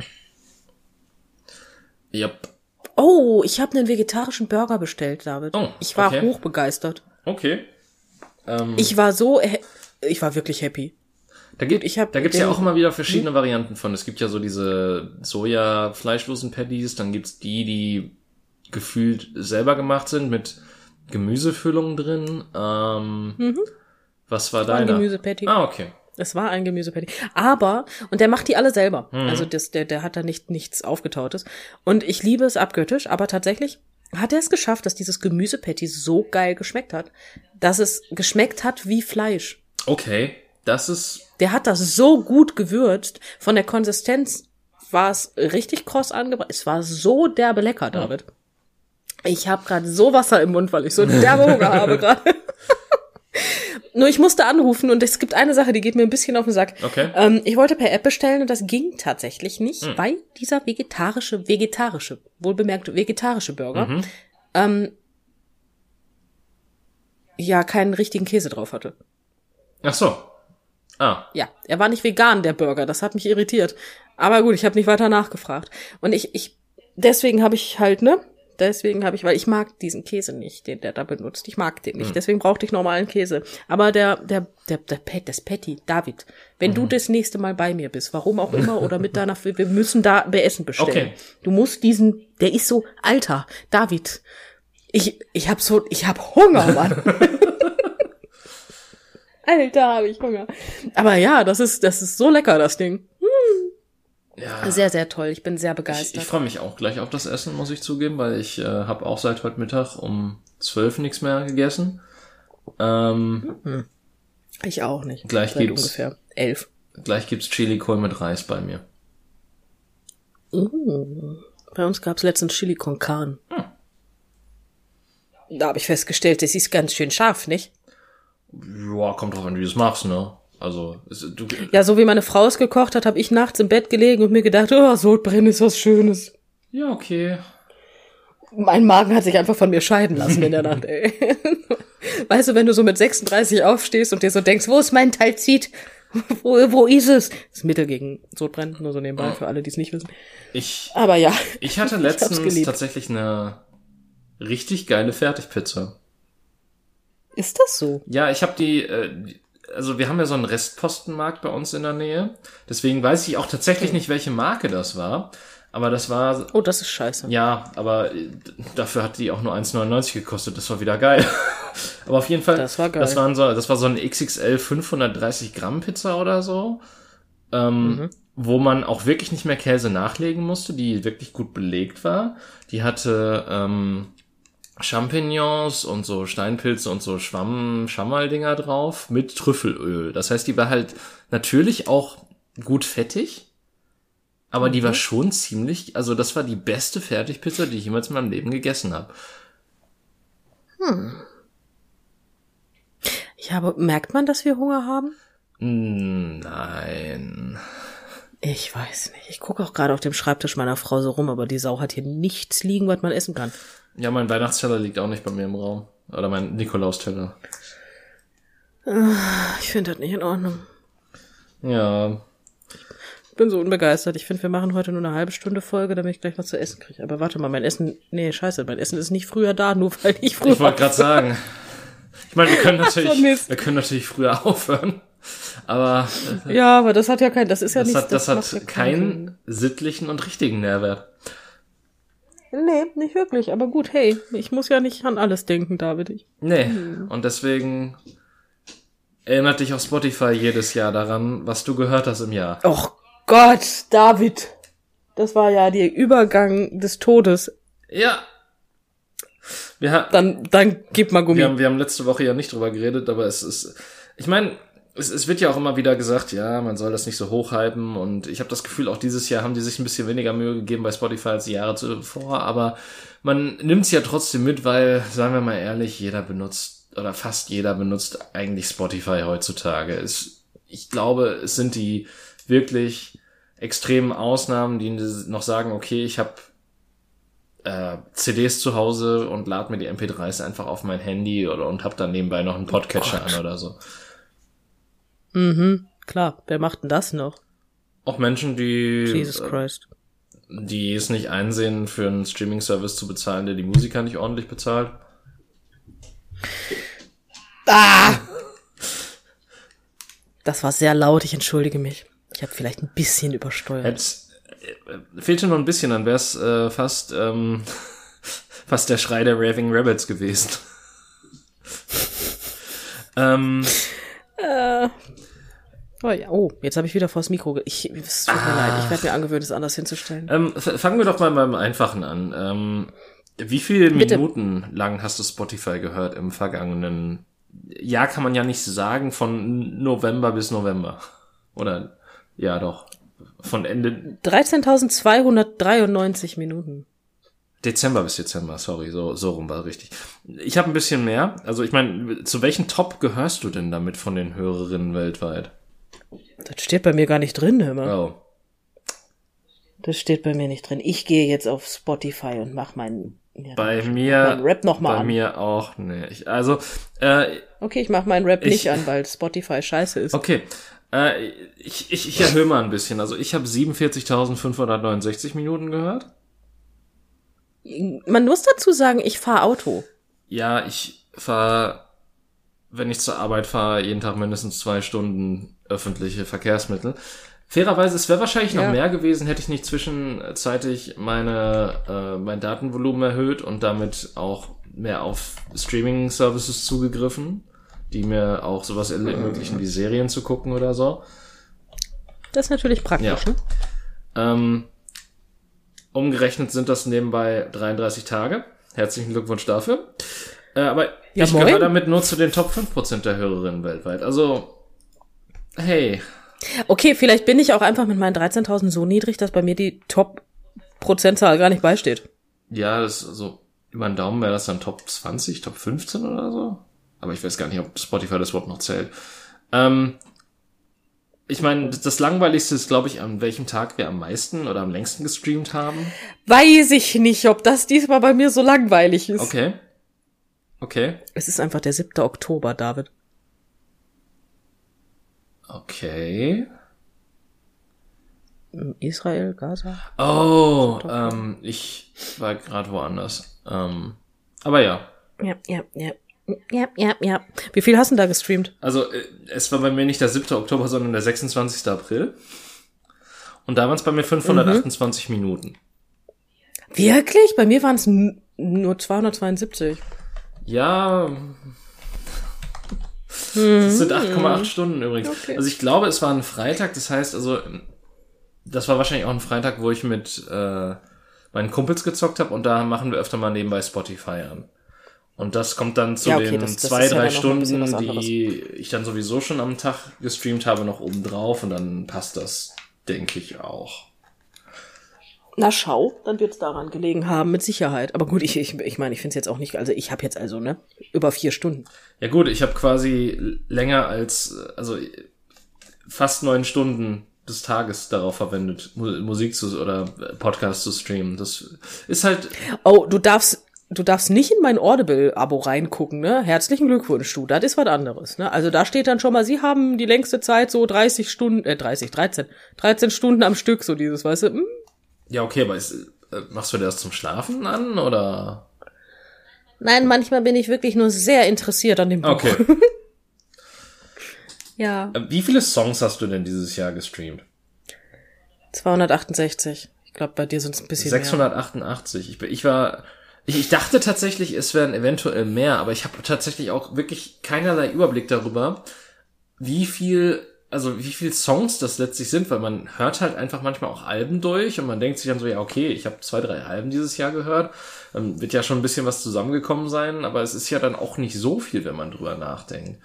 Yep. Oh, ich habe einen vegetarischen Burger bestellt, David. Oh, ich war okay. hochbegeistert. Okay. Ähm, ich war so, ich war wirklich happy. Da gibt ich hab da gibt's ja auch immer wieder verschiedene hm? Varianten von. Es gibt ja so diese Soja-Fleischlosen-Patties, dann gibt's die, die gefühlt selber gemacht sind mit Gemüsefüllung drin. Ähm, mhm. Was war, war deiner? Ein Gemüsepatty. Ah, okay. Es war ein Gemüsepatty. Aber, und der macht die alle selber. Mhm. Also das, der, der hat da nicht nichts Aufgetautes. Und ich liebe es abgöttisch, aber tatsächlich hat er es geschafft, dass dieses Gemüsepatty so geil geschmeckt hat, dass es geschmeckt hat wie Fleisch. Okay, das ist... Der hat das so gut gewürzt. Von der Konsistenz war es richtig kross angebracht. Es war so derbe lecker, David. Ja. Ich habe gerade so Wasser im Mund, weil ich so derbe Hunger habe gerade. Nur ich musste anrufen und es gibt eine Sache, die geht mir ein bisschen auf den Sack. Okay. Ähm, ich wollte per App bestellen und das ging tatsächlich nicht, hm. weil dieser vegetarische, vegetarische, wohlbemerkt vegetarische Burger, mhm. ähm, ja keinen richtigen Käse drauf hatte. Ach so. Ah. Ja, er war nicht vegan, der Burger. Das hat mich irritiert. Aber gut, ich habe nicht weiter nachgefragt. Und ich, ich, deswegen habe ich halt, ne? Deswegen habe ich, weil ich mag diesen Käse nicht, den der da benutzt. Ich mag den nicht. Hm. Deswegen brauchte ich normalen Käse. Aber der, der, der, der Pet, das Patty, David, wenn mhm. du das nächste Mal bei mir bist, warum auch immer, oder mit deiner, wir müssen da Essen bestellen. Okay. Du musst diesen, der ist so, Alter, David, ich, ich hab so, ich hab Hunger, Mann. Alter, habe ich Hunger. Aber ja, das ist, das ist so lecker, das Ding. Hm. Ja. Sehr, sehr toll. Ich bin sehr begeistert. Ich, ich freue mich auch gleich auf das Essen, muss ich zugeben, weil ich äh, habe auch seit heute Mittag um zwölf nichts mehr gegessen. Ähm, mhm. Ich auch nicht. Gleich seit gibt's ungefähr elf. Gleich gibt's Chili-Kohl mit Reis bei mir. Uh, bei uns gab's letztens Chili con Carne. Hm. Da habe ich festgestellt, das ist ganz schön scharf, nicht? Ja, kommt drauf an, wie du es machst, ne? Also, es, du... Ja, so wie meine Frau es gekocht hat, habe ich nachts im Bett gelegen und mir gedacht, oh, Sodbrennen ist was Schönes. Ja, okay. Mein Magen hat sich einfach von mir scheiden lassen in der Nacht, ey. Weißt du, wenn du so mit sechsunddreißig aufstehst und dir so denkst, wo ist mein Talzit? Wo, wo ist es? Das ist Mittel gegen Sodbrennen, nur so nebenbei, für alle, die es nicht wissen. Ich, Aber ja. Ich hatte letztens ich tatsächlich eine richtig geile Fertigpizza. Ist das so? Ja, ich habe die, äh, also wir haben ja so einen Restpostenmarkt bei uns in der Nähe. Deswegen weiß ich auch tatsächlich nicht, welche Marke das war. Aber das war... Oh, das ist scheiße. Ja, aber dafür hat die auch nur eins neunundneunzig gekostet. Das war wieder geil. Aber auf jeden Fall... Das war geil. Das, waren so, das war so eine X X L fünfhundertdreißig Gramm Pizza oder so. Ähm, mhm. Wo man auch wirklich nicht mehr Käse nachlegen musste, die wirklich gut belegt war. Die hatte ähm, Champignons und so Steinpilze und so Schwamm, Schammaldinger drauf mit Trüffelöl. Das heißt, die war halt natürlich auch gut fettig. Aber die war schon ziemlich, also das war die beste Fertigpizza, die ich jemals in meinem Leben gegessen habe. Hm. Ich habe, merkt man, dass wir Hunger haben? Nein. Ich weiß nicht. Ich gucke auch gerade auf dem Schreibtisch meiner Frau so rum, aber die Sau hat hier nichts liegen, was man essen kann. Ja, mein Weihnachtsteller liegt auch nicht bei mir im Raum. Oder mein Nikolausteller. Ich finde das nicht in Ordnung. Ja. Ich bin so unbegeistert. Ich finde, wir machen heute nur eine halbe Stunde Folge, damit ich gleich was zu essen kriege. Aber warte mal, mein Essen... Nee, scheiße, mein Essen ist nicht früher da, nur weil ich früher... Ich wollte gerade sagen. Ich meine, wir können natürlich, wir können natürlich früher aufhören. Aber... Ja, aber das hat ja kein... Das ist ja das nicht... Hat, das, das hat ja keinen sittlichen und richtigen Nährwert. Nee, nicht wirklich. Aber gut, hey, ich muss ja nicht an alles denken, David. Ich. Nee, hm. Und deswegen... Erinnert dich auf Spotify jedes Jahr daran, was du gehört hast im Jahr. Och Gott, David. Das war ja der Übergang des Todes. Ja. Wir ha- dann, dann gib mal Gummi. Wir haben, wir haben letzte Woche ja nicht drüber geredet, aber es ist, ich meine, es, es wird ja auch immer wieder gesagt, ja, man soll das nicht so hochhypen und ich habe das Gefühl, auch dieses Jahr haben die sich ein bisschen weniger Mühe gegeben bei Spotify als die Jahre zuvor, aber man nimmt es ja trotzdem mit, weil, sagen wir mal ehrlich, jeder benutzt oder fast jeder benutzt eigentlich Spotify heutzutage. Es, ich glaube, es sind die wirklich extremen Ausnahmen, die noch sagen, okay, ich habe äh, C Ds zu Hause und lade mir die M P dreis einfach auf mein Handy oder und hab dann nebenbei noch einen Podcatcher oh an oder so. Mhm, klar. Wer macht denn das noch? Auch Menschen, die Jesus Christ. Die es nicht einsehen, für einen Streaming-Service zu bezahlen, der die Musiker nicht ordentlich bezahlt. Ah! Das war sehr laut, ich entschuldige mich. Ich habe vielleicht ein bisschen übersteuert. Jetzt äh, fehlte nur ein bisschen, dann wäre es äh, fast ähm, fast der Schrei der Raving Rabbits gewesen. ähm, äh, oh, ja. Oh, jetzt habe ich wieder vors Mikro. Ge- ich, es tut mir ah, leid, ich werde mir angewöhnt, es anders hinzustellen. Ähm, f- fangen wir doch mal beim Einfachen an. Ähm, wie viele Bitte. Minuten lang hast du Spotify gehört im vergangenen Jahr? Kann man ja nicht sagen, von November bis November. Oder, ja doch, von Ende... dreizehntausendzweihundertdreiundneunzig Minuten. Dezember bis Dezember, sorry, so so rum war richtig. Ich habe ein bisschen mehr. Also ich meine, zu welchen Top gehörst du denn damit von den Hörerinnen weltweit? Das steht bei mir gar nicht drin, hör mal. Oh. Das steht bei mir nicht drin. Ich gehe jetzt auf Spotify und mach meinen... Ja, bei mir, meinen Rap noch mal bei an. mir auch nicht. Also, äh, okay, ich mach meinen Rap ich, nicht an, weil Spotify scheiße ist. Okay, Äh, ich, ich, ich erhöhe mal ein bisschen. Also ich habe siebenundvierzigtausendfünfhundertneunundsechzig Minuten gehört. Man muss dazu sagen, ich fahre Auto. Ja, ich fahre, wenn ich zur Arbeit fahre, jeden Tag mindestens zwei Stunden öffentliche Verkehrsmittel. Fairerweise, es wäre wahrscheinlich noch Ja. mehr gewesen, hätte ich nicht zwischenzeitig meine äh, mein Datenvolumen erhöht und damit auch mehr auf Streaming-Services zugegriffen, die mir auch sowas ermöglichen wie Serien zu gucken oder so. Das ist natürlich praktisch, Ja. ne? Ähm, umgerechnet sind das nebenbei dreiunddreißig Tage. Herzlichen Glückwunsch dafür. Äh, aber Ja, ich moin. gehöre damit nur zu den Top fünf Prozent der Hörerinnen weltweit. Also, hey. Okay, vielleicht bin ich auch einfach mit meinen dreizehntausend so niedrig, dass bei mir die Top-Prozentzahl gar nicht beisteht. Ja, das ist so, über den Daumen wäre das dann Top zwanzig, Top fünfzehn oder so. Aber ich weiß gar nicht, ob Spotify das überhaupt noch zählt. Ähm, ich meine, das, das Langweiligste ist, glaube ich, an welchem Tag wir am meisten oder am längsten gestreamt haben. Weiß ich nicht, ob das diesmal bei mir so langweilig ist. Okay. Okay. Es ist einfach der siebte Oktober, David. Okay. Israel, Gaza. Oh, ähm, ich war gerade woanders. Ähm, aber ja. Ja, ja, ja. Ja, ja, ja. Wie viel hast du da gestreamt? Also, äh, es war bei mir nicht der siebte Oktober, sondern der sechsundzwanzigste April. Und da waren es bei mir fünfhundertachtundzwanzig mhm. Minuten. Wirklich? Bei mir waren es n- nur zweihundertzweiundsiebzig. Ja. Das sind acht Komma acht Stunden übrigens. Okay. Also ich glaube, es war ein Freitag, das heißt also, das war wahrscheinlich auch ein Freitag, wo ich mit äh, meinen Kumpels gezockt habe und da machen wir öfter mal nebenbei Spotify an. Und das kommt dann zu Ja, okay, den das- das zwei, ist ja drei dann noch ein bisschen Stunden, was die ich dann sowieso schon am Tag gestreamt habe, noch oben drauf und dann passt das, denke ich, auch. Na schau, dann wird's daran gelegen haben, mit Sicherheit. Aber gut, ich ich, ich meine, ich finde es jetzt auch nicht, also ich habe jetzt also, ne, über vier Stunden. Ja gut, ich habe quasi länger als, also fast neun Stunden des Tages darauf verwendet, Mu- Musik zu oder Podcast zu streamen. Das ist halt, Oh, du darfst, du darfst nicht in mein Audible-Abo reingucken, ne? Herzlichen Glückwunsch, du. Das ist was anderes, ne? Also da steht dann schon mal, sie haben die längste Zeit so dreißig Stunden, äh, dreißig, dreizehn, dreizehn Stunden am Stück, so dieses, weißt du? Hm? ja okay, aber ist, äh, machst du dir das zum Schlafen an oder? Nein, manchmal bin ich wirklich nur sehr interessiert an dem Buch. Okay. Ja. Äh, Wie viele Songs hast du denn dieses Jahr gestreamt? zweihundertachtundsiebzig. Ich glaube, bei dir sind es ein bisschen mehr. sechshundertachtundachtzig. Ich, bin- ich war, ich, ich dachte tatsächlich, es wären eventuell mehr, aber ich habe tatsächlich auch wirklich keinerlei Überblick darüber, wie viel, also wie viel Songs das letztlich sind, weil man hört halt einfach manchmal auch Alben durch und man denkt sich dann so, ja okay, ich habe zwei, drei Alben dieses Jahr gehört, dann wird ja schon ein bisschen was zusammengekommen sein, aber es ist ja dann auch nicht so viel, wenn man drüber nachdenkt.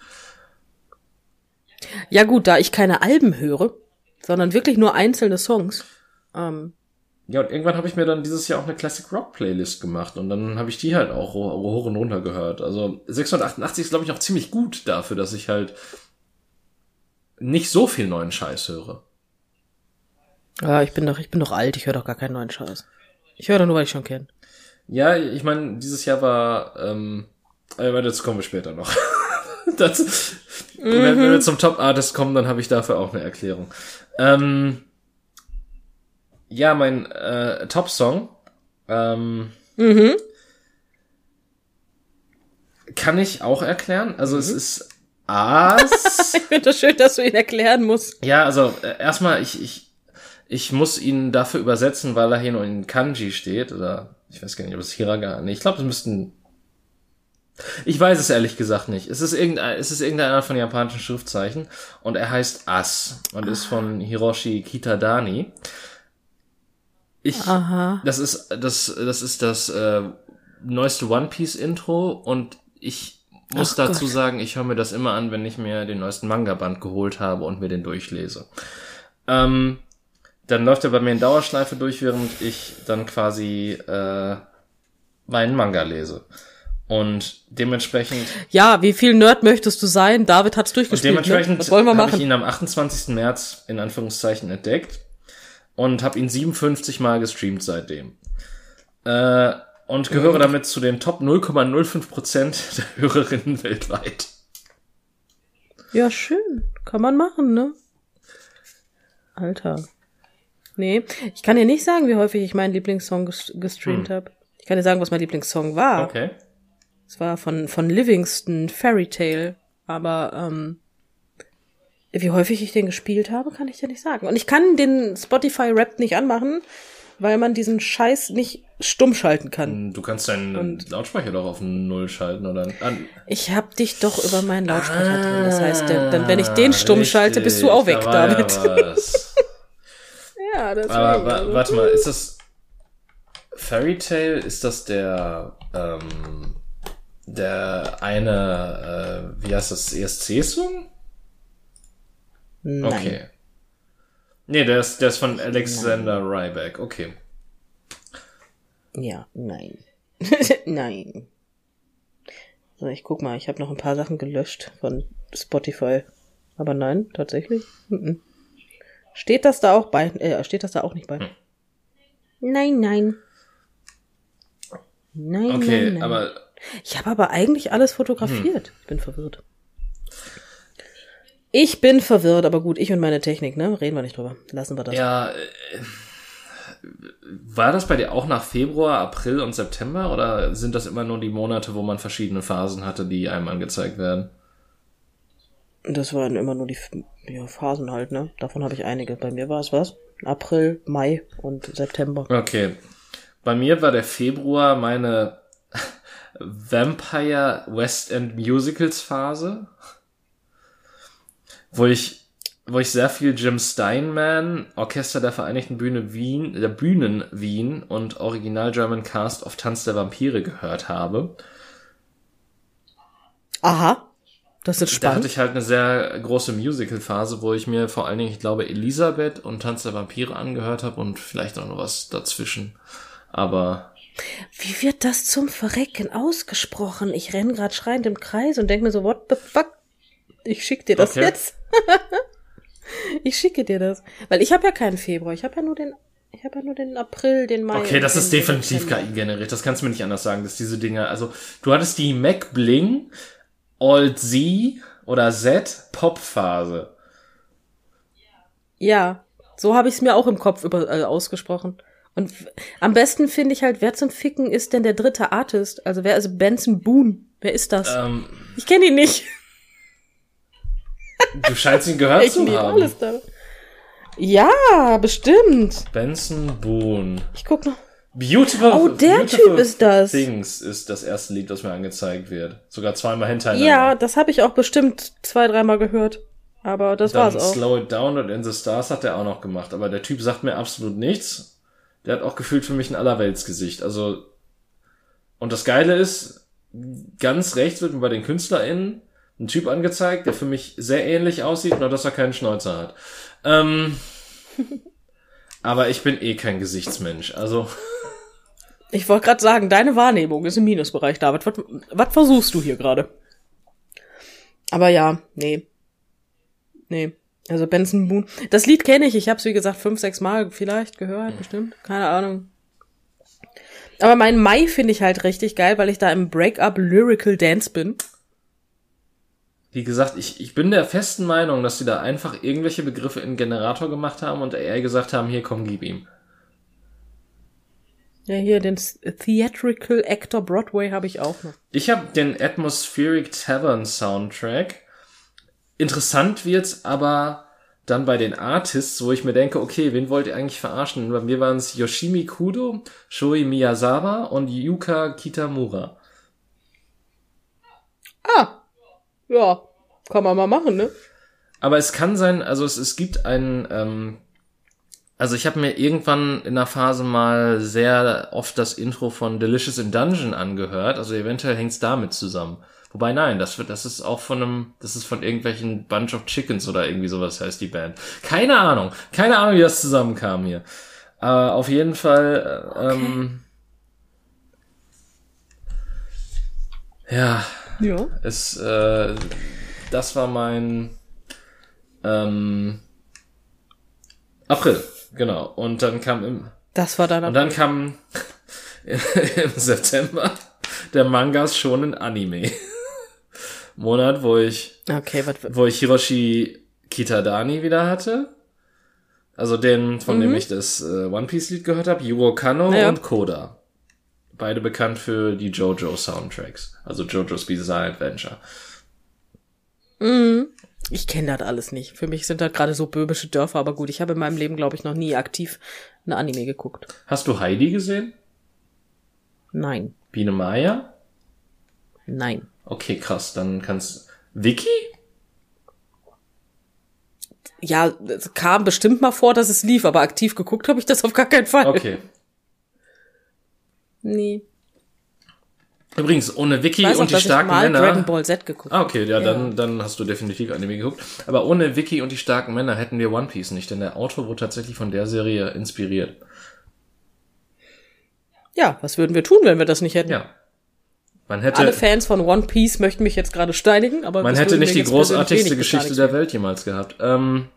Ja gut, da ich keine Alben höre, sondern wirklich nur einzelne Songs. Ähm, Ja, und irgendwann habe ich mir dann dieses Jahr auch eine Classic Rock Playlist gemacht und dann habe ich die halt auch ho- hoch und runter gehört. Also sechshundertachtundachtzig ist, glaube ich, noch ziemlich gut dafür, dass ich halt nicht so viel neuen Scheiß höre. ja, ich bin doch, ich bin doch alt, ich höre doch gar keinen neuen Scheiß. Ich höre doch nur, weil ich schon kenne. Ja, ich meine, dieses Jahr war, ähm, äh, dazu kommen wir später noch. das, mhm. wenn, wenn wir zum Top Artist kommen, dann habe ich dafür auch eine Erklärung. Ähm, ja, mein äh, Top-Song ähm, Mhm. kann ich auch erklären. Also mhm. es ist Aas. Ich finde das schön, dass du ihn erklären musst. Ja, also äh, erstmal, ich, ich, ich muss ihn dafür übersetzen, weil er hier nur in Kanji steht. Oder ich weiß gar nicht, ob es Hiragana. Nee, ich glaube, es müssten. Ich weiß es ehrlich gesagt nicht. Es ist irgendein, es ist irgendeiner von japanischen Schriftzeichen. Und er heißt As und ah. ist von Hiroshi Kitadani. Ich, Aha. das ist das, das ist das äh, neueste One Piece Intro und ich muss Ach dazu Gott. sagen, ich höre mir das immer an, wenn ich mir den neuesten Manga-Band geholt habe und mir den durchlese. Ähm, dann läuft er bei mir in Dauerschleife durch, während ich dann quasi äh, meinen Manga lese. Und dementsprechend... Ja, wie viel Nerd möchtest du sein? David hat's durchgespielt, und dementsprechend ne? Was wollen wir machen? habe ich ihn am achtundzwanzigsten März in Anführungszeichen entdeckt und habe ihn siebenundfünfzig Mal gestreamt seitdem. Äh, und gehöre mhm. damit zu den Top null Komma null fünf Prozent der Hörerinnen weltweit. Ja, schön. Kann man machen, ne? Alter. Nee, ich kann dir nicht sagen, wie häufig ich meinen Lieblingssong ges- gestreamt hm. habe. Ich kann dir sagen, was mein Lieblingssong war. Okay. Es war von von Livingston, Fairy Tale. Aber ähm, wie häufig ich den gespielt habe, kann ich dir nicht sagen. Und ich kann den Spotify-Rap nicht anmachen, weil man diesen Scheiß nicht stumm schalten kann. Du kannst deinen Und Lautsprecher doch auf Null schalten, oder? An- ich hab dich doch über meinen Lautsprecher ah, drin. Das heißt, der, dann, wenn ich den stumm richtig. schalte, bist du auch weg da damit. Ja, ja, das Aber wa- also. warte mal, ist das Fairy Tale, ist das der ähm, der eine, äh, wie heißt das, E S C-Song? Nein. Okay. Nee, der ist, der ist von Alexander nein. Rybak, okay. Ja, nein. Nein. So, ich guck mal, ich habe noch ein paar Sachen gelöscht von Spotify. Aber nein, tatsächlich. Mhm. Steht das da auch bei? Äh, steht das da auch nicht bei? Hm. Nein, nein. Nein, okay, nein, nein. aber ich habe aber eigentlich alles fotografiert. Hm. Ich bin verwirrt. Ich bin verwirrt, aber gut, ich und meine Technik, ne? Reden wir nicht drüber. Lassen wir das. Ja, äh, war das bei dir auch nach Februar, April und September? Oder sind das immer nur die Monate, wo man verschiedene Phasen hatte, die einem angezeigt werden? Das waren immer nur die ja, Phasen halt, ne? Davon habe ich einige. Bei mir war es was? April, Mai und September. Okay. Bei mir war der Februar meine Vampire West End Musicals Phase, wo ich, wo ich sehr viel Jim Steinman, Orchester der Vereinigten Bühne Wien, der Bühnen Wien und Original German Cast of Tanz der Vampire gehört habe. Aha. Das ist spannend. Da hatte ich halt eine sehr große Musical-Phase, wo ich mir vor allen Dingen, ich glaube, Elisabeth und Tanz der Vampire angehört habe und vielleicht auch noch was dazwischen. Aber wie wird das zum Verrecken ausgesprochen? Ich renne gerade schreiend im Kreis und denke mir so, what the fuck? Ich schick dir das okay. jetzt. Ich schicke dir das. Weil ich habe ja keinen Februar, ich habe ja nur den ich habe ja nur den April, den Mai. Okay, das ist definitiv K I generiert, das kannst du mir nicht anders sagen, dass diese Dinge, also du hattest die Mac Bling Alt Z oder Z Pop-Phase. Ja, so habe ich es mir auch im Kopf über, äh, ausgesprochen. Und w- am besten finde ich halt, wer zum Ficken ist denn der dritte Artist? Also wer ist Benson Boone? Wer ist das? Ähm, ich kenne ihn nicht. Du scheinst ihn gehört ich zu haben. Alles da. Ja, bestimmt. Benson Boone. Ich guck noch. Beautiful, oh, der Beautiful Typ ist das. Things ist das erste Lied, das mir angezeigt wird. Sogar zweimal hintereinander. Ja, das habe ich auch bestimmt zwei, dreimal gehört. Aber das Dann war's auch. Slow It Down und In the Stars hat er auch noch gemacht. Aber der Typ sagt mir absolut nichts. Der hat auch gefühlt für mich ein Allerweltsgesicht. Also, und das Geile ist, ganz rechts wird mir bei den KünstlerInnen ein Typ angezeigt, der für mich sehr ähnlich aussieht, nur dass er keinen Schnäuzer hat. Ähm, aber ich bin eh kein Gesichtsmensch. Also ich wollte gerade sagen, deine Wahrnehmung ist im Minusbereich, David. Was, was versuchst du hier gerade? Aber ja, nee. Nee. Also Benson Boone. Das Lied kenne ich. Ich habe es, wie gesagt, fünf, sechs Mal vielleicht gehört, bestimmt. Keine Ahnung. Aber meinen Mai finde ich halt richtig geil, weil ich da im Break-up Lyrical Dance bin. Wie gesagt, ich, ich bin der festen Meinung, dass sie da einfach irgendwelche Begriffe in Generator gemacht haben und A I gesagt haben, hier, komm, gib ihm. Ja, hier den Theatrical Actor Broadway habe ich auch noch. Ich habe den Atmospheric Tavern Soundtrack. Interessant wird's aber dann bei den Artists, wo ich mir denke, okay, wen wollt ihr eigentlich verarschen? Bei mir waren es Yoshimi Kudo, Shoei Miyazawa und Yuka Kitamura. Ah, ja, kann man mal machen, ne? Aber es kann sein, also es, es gibt einen, ähm, also ich habe mir irgendwann in einer Phase mal sehr oft das Intro von Delicious in Dungeon angehört, also eventuell hängt's damit zusammen. Wobei nein, das wird, das ist auch von einem, das ist von irgendwelchen Bunch of Chickens oder irgendwie sowas heißt die Band. Keine Ahnung, keine Ahnung, wie das zusammenkam hier. Aber auf jeden Fall, äh, ähm, okay. ja, ja, es, äh, das war mein ähm, April, genau. Und dann kam im, das war dann und dann kam im September der Mangas Shonen Anime Monat, wo ich okay, wat, wo ich Hiroshi Kitadani wieder hatte. Also den, von mhm. dem ich das äh, One Piece Lied gehört habe, Yugo Kanno ja. und Koda. Beide bekannt für die JoJo Soundtracks. Also JoJo's Bizarre Adventure. Mhm. Ich kenne das alles nicht. Für mich sind das gerade so böhmische Dörfer, aber gut, ich habe in meinem Leben, glaube ich, noch nie aktiv eine Anime geguckt. Hast du Heidi gesehen? Nein. Biene Maya? Nein. Okay, krass, dann kannst... Vicky? Ja, es kam bestimmt mal vor, dass es lief, aber aktiv geguckt habe ich das auf gar keinen Fall. Okay. Nee. Übrigens, ohne Vicky ich weiß und auch, die dass starken ich mal Männer... Dragon Ball Z geguckt. Ah, okay, ja, ja. Dann, dann hast du definitiv Anime geguckt. Aber ohne Vicky und die starken Männer hätten wir One Piece nicht, denn der Autor wurde tatsächlich von der Serie inspiriert. Ja, was würden wir tun, wenn wir das nicht hätten? Ja. Man hätte, Alle Fans von One Piece möchten mich jetzt gerade steinigen, aber man hätte nicht die großartigste Geschichte der Welt jemals gehabt. Ähm,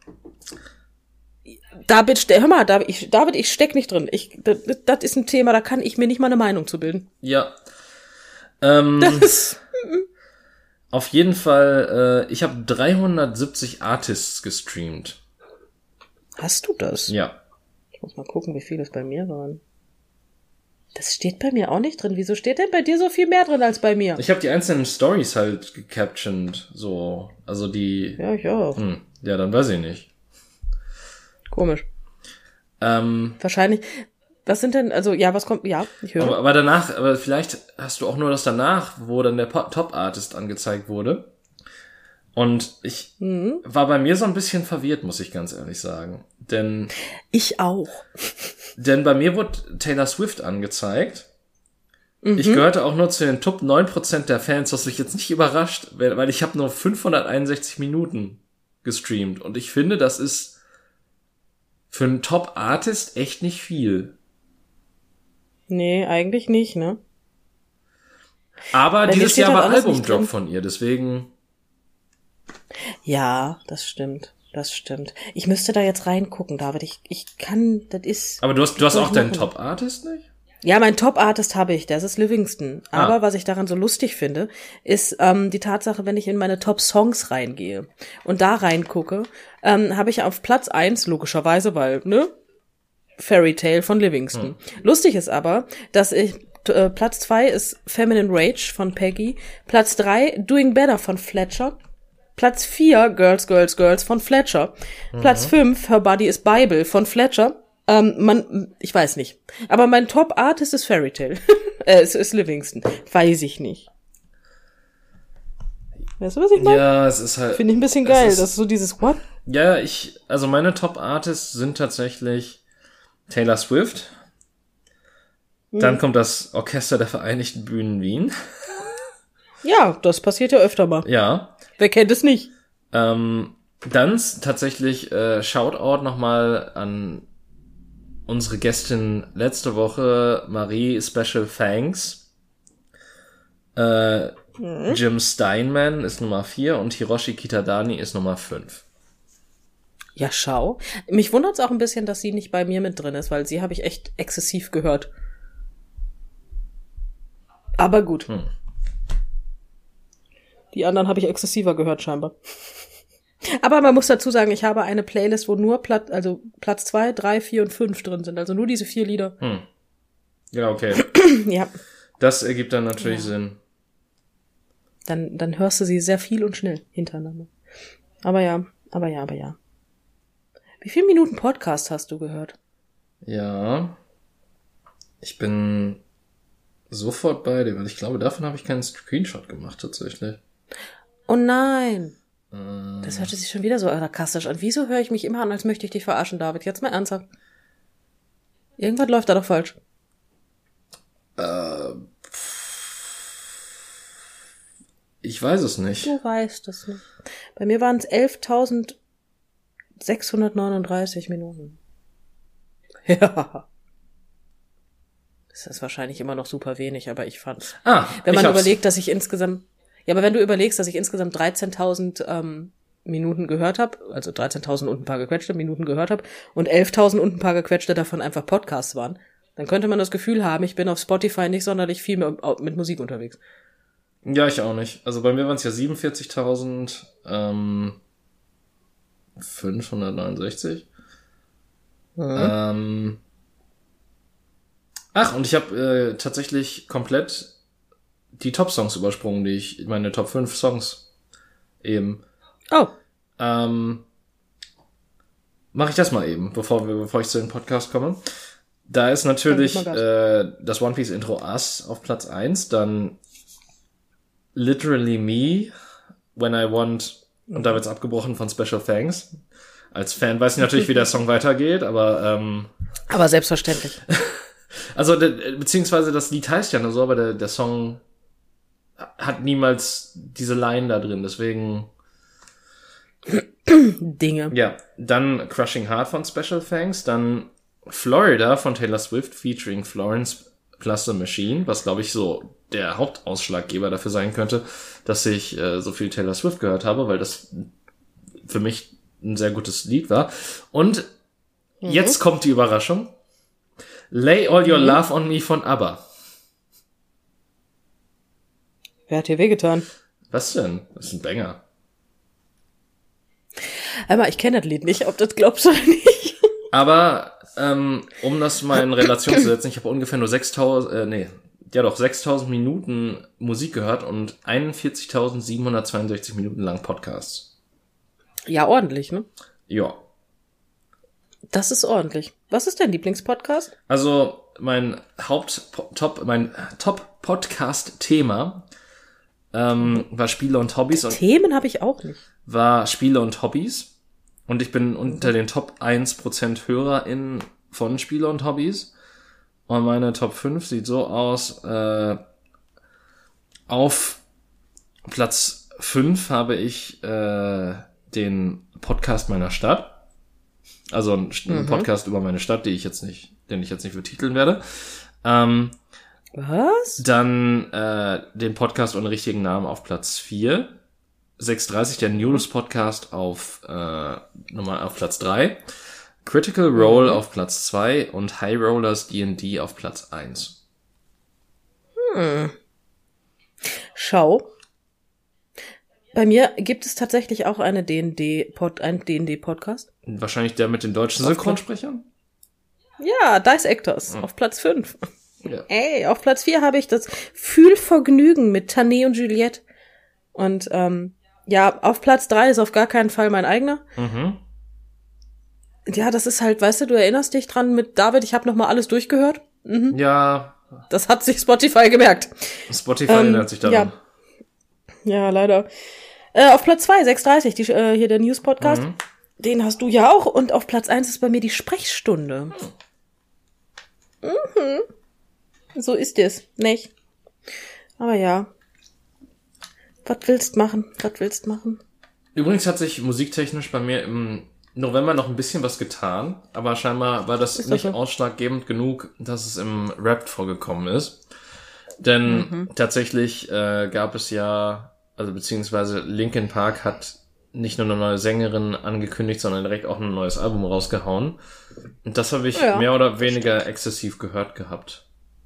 David, hör mal, David, ich, David, ich steck nicht drin. Ich, das, das ist ein Thema, da kann ich mir nicht mal eine Meinung zu bilden. Ja. Ähm, das, auf jeden Fall, äh, ich habe dreihundertsiebzig Artists gestreamt. Hast du das? Ja. Ich muss mal gucken, wie viele es bei mir waren. Das steht bei mir auch nicht drin. Wieso steht denn bei dir so viel mehr drin als bei mir? Ich habe die einzelnen Stories halt gecaptioned, so, also die... Ja, ich auch. Hm, ja, dann weiß ich nicht. Komisch. Ähm, Wahrscheinlich... Was sind denn, also, ja, was kommt, ja, ich höre. Aber, aber danach, aber vielleicht hast du auch nur das danach, wo dann der Top-Artist angezeigt wurde. Und ich mhm. war bei mir so ein bisschen verwirrt, muss ich ganz ehrlich sagen. Denn... Ich auch. Denn bei mir wurde Taylor Swift angezeigt. Mhm. Ich gehörte auch nur zu den Top neun Prozent der Fans, was mich jetzt nicht überrascht, weil ich habe nur fünfhunderteinundsechzig Minuten gestreamt. Und ich finde, das ist für einen Top-Artist echt nicht viel. Nee, eigentlich nicht, ne? Aber dieses Jahr war Albumdrop von ihr, deswegen... Ja, das stimmt, das stimmt. Ich müsste da jetzt reingucken, David. Ich, ich kann, das ist... Aber du hast, du hast auch deinen Top-Artist nicht? Ja, mein Top-Artist habe ich, das ist Livingston. Aber Ah. was ich daran so lustig finde, ist ähm, die Tatsache, wenn ich in meine Top-Songs reingehe und da reingucke, ähm, habe ich auf Platz eins, logischerweise, weil, ne, Fairy Tale von Livingston. Hm. Lustig ist aber, dass ich, äh, Platz zwei ist Feminine Rage von Peggy, Platz drei Doing Better von Fletcher, Platz vier Girls, Girls, Girls von Fletcher, mhm. Platz fünf Her Body is Bible von Fletcher. Ähm, man, ich weiß nicht. Aber mein Top-Artist ist Fairy Tale. äh, es ist Livingston. Weiß ich nicht. Weißt du, was ich meine? Ja, es ist halt... Finde ich ein bisschen geil. Ist, das ist so dieses What? Ja, ich... Also meine Top-Artists sind tatsächlich Taylor Swift. Hm. Dann kommt das Orchester der Vereinigten Bühnen Wien. Ja, das passiert ja öfter mal. Ja. Wer kennt es nicht? Ähm, dann tatsächlich äh, Shoutout nochmal an unsere Gästin letzte Woche, Marie Special Thanks. Äh, mhm. Jim Steinman ist Nummer vier und Hiroshi Kitadani ist Nummer fünf. Ja, schau. Mich wundert es auch ein bisschen, dass sie nicht bei mir mit drin ist, weil sie habe ich echt exzessiv gehört. Aber gut. Hm. Die anderen habe ich exzessiver gehört, scheinbar. Aber man muss dazu sagen, ich habe eine Playlist, wo nur Platz, also Platz zwei, drei, vier und fünf drin sind. Also nur diese vier Lieder. Hm. Ja, okay. Ja. Das ergibt dann natürlich ja. Sinn. Dann, dann hörst du sie sehr viel und schnell hintereinander. Aber ja, aber ja, aber ja. Wie viele Minuten Podcast hast du gehört? Ja. Ich bin sofort bei dir, weil ich glaube, davon habe ich keinen Screenshot gemacht, tatsächlich. Oh nein. Äh. Das hörte sich schon wieder so sarkastisch an. Wieso höre ich mich immer an, als möchte ich dich verarschen, David? Jetzt mal ernsthaft. Irgendwas läuft da doch falsch. Äh. Ich weiß es nicht. Du weißt es nicht. Bei mir waren es elftausendsechshundertneununddreißig Minuten. Ja. Das ist wahrscheinlich immer noch super wenig, aber ich fand's. Ah, wenn man ich überlegt, dass ich insgesamt, ja, aber wenn du überlegst, dass ich insgesamt dreizehntausend ähm, Minuten gehört habe, also dreizehntausend und ein paar gequetschte Minuten gehört habe und elftausend und ein paar gequetschte davon einfach Podcasts waren, dann könnte man das Gefühl haben, ich bin auf Spotify nicht sonderlich viel mit, mit Musik unterwegs. Ja, ich auch nicht. Also bei mir waren es ja siebenundvierzigtausend ähm, fünfhundertneunundsechzig. Mhm. Ähm, ach, und ich habe äh, tatsächlich komplett die Top-Songs übersprungen, die ich, meine Top fünf Songs eben. Oh. Ähm, Mache ich das mal eben, bevor wir, bevor ich zu dem Podcast komme. Da ist natürlich äh, das One Piece Intro Us auf Platz eins, dann Literally Me, When I Want, und da wird's abgebrochen von Special Thanks. Als Fan weiß ich natürlich, wie der Song weitergeht, aber ähm, aber selbstverständlich. Also, de, beziehungsweise das Lied heißt ja nur so, aber der, der Song hat niemals diese Line da drin, deswegen Dinge. Ja, dann Crushing Heart von Special Thanks, dann Florida von Taylor Swift featuring Florence plus the Machine, was glaube ich so der Hauptausschlaggeber dafür sein könnte, dass ich äh, so viel Taylor Swift gehört habe, weil das für mich ein sehr gutes Lied war. Und mhm. jetzt kommt die Überraschung. Lay All Your mhm. Love on Me von ABBA. Wer hat dir wehgetan? Was denn? Das ist ein Banger. Aber ich kenne das Lied nicht, ob das glaubst oder nicht. Aber ähm, um das mal in Relation zu setzen, ich habe ungefähr nur sechstausend, äh, nee, ja doch, sechstausend Minuten Musik gehört und einundvierzigtausendsiebenhundertzweiundsechzig Minuten lang Podcasts. Ja, ordentlich, ne? Ja. Das ist ordentlich. Was ist dein Lieblingspodcast? Also mein Haupt-Top, mein Top-Podcast-Thema ähm, war Spiele und Hobbys. Und Themen habe ich auch nicht. War Spiele und Hobbys. Und ich bin unter den Top eins Prozent HörerInnen von Spiele und Hobbys. Und meine Top fünf sieht so aus. Äh, auf Platz fünf habe ich äh, den Podcast meiner Stadt. Also ein mhm. Podcast über meine Stadt, die ich jetzt nicht, den ich jetzt nicht betiteln werde. Ähm, Was? Dann äh, den Podcast ohne richtigen Namen auf Platz vier. sechs dreißig, der News-Podcast auf äh, Nummer auf Platz drei. Critical Role mhm. auf Platz zwei und High Rollers D and D auf Platz eins. Hm. Schau. Bei mir gibt es tatsächlich auch eine D and D-Pod, ein D and D-Podcast. Wahrscheinlich der mit den deutschen Synchronsprechern? Ja, Dice Actors mhm. auf Platz fünf. Ja. Ey, auf Platz vier habe ich das Fühlvergnügen mit Tané und Juliette. Und ähm, ja, auf Platz drei ist auf gar keinen Fall mein eigener. Mhm. Ja, das ist halt, weißt du, du erinnerst dich dran mit David, ich habe nochmal alles durchgehört. Mhm. Ja. Das hat sich Spotify gemerkt. Spotify ähm, erinnert sich daran. Ja, ja leider. Äh, auf Platz zwei, sechs dreißig, die, äh, hier der News-Podcast. Mhm. Den hast du ja auch. Und auf Platz eins ist bei mir die Sprechstunde. Mhm. Mhm. So ist es, nicht? Aber ja. Was willst machen? Was willst machen? Übrigens hat sich musiktechnisch bei mir im November noch ein bisschen was getan, aber scheinbar war das ist nicht das so? ausschlaggebend genug, dass es im Rap vorgekommen ist. Denn mhm. tatsächlich äh, gab es ja, also beziehungsweise Linkin Park hat nicht nur eine neue Sängerin angekündigt, sondern direkt auch ein neues Album rausgehauen. Und das habe ich ja, mehr oder weniger exzessiv gehört gehabt.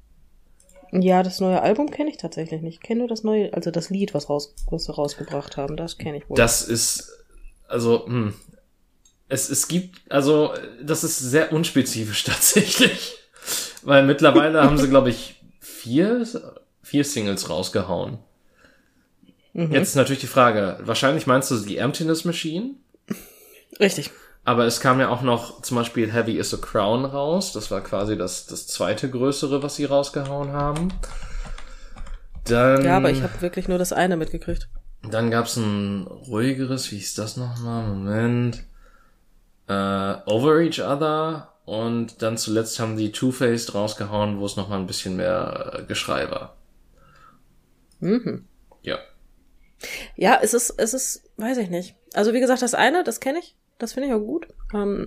Ja, das neue Album kenne ich tatsächlich nicht. Ich kenne nur das neue, also das Lied, was, raus, was sie rausgebracht haben, das kenne ich wohl. Das ist, also, hm, es, es gibt, also, das ist sehr unspezifisch tatsächlich. Weil mittlerweile haben sie, glaube ich, vier, vier Singles rausgehauen. Mhm. Jetzt ist natürlich die Frage, wahrscheinlich meinst du die Emptiness Machine? Richtig. Aber es kam ja auch noch zum Beispiel Heavy is a Crown raus. Das war quasi das, das zweite größere, was sie rausgehauen haben. Dann, ja, aber ich habe wirklich nur das eine mitgekriegt. Dann gab's ein ruhigeres, wie hieß das nochmal? Moment. Äh, Over Each Other. Und dann zuletzt haben die Two-Faced rausgehauen, wo es nochmal ein bisschen mehr äh, Geschrei war. Mhm. Ja. Ja, es ist, es ist, weiß ich nicht. Also wie gesagt, das eine, das kenne ich. Das finde ich auch gut. Ähm,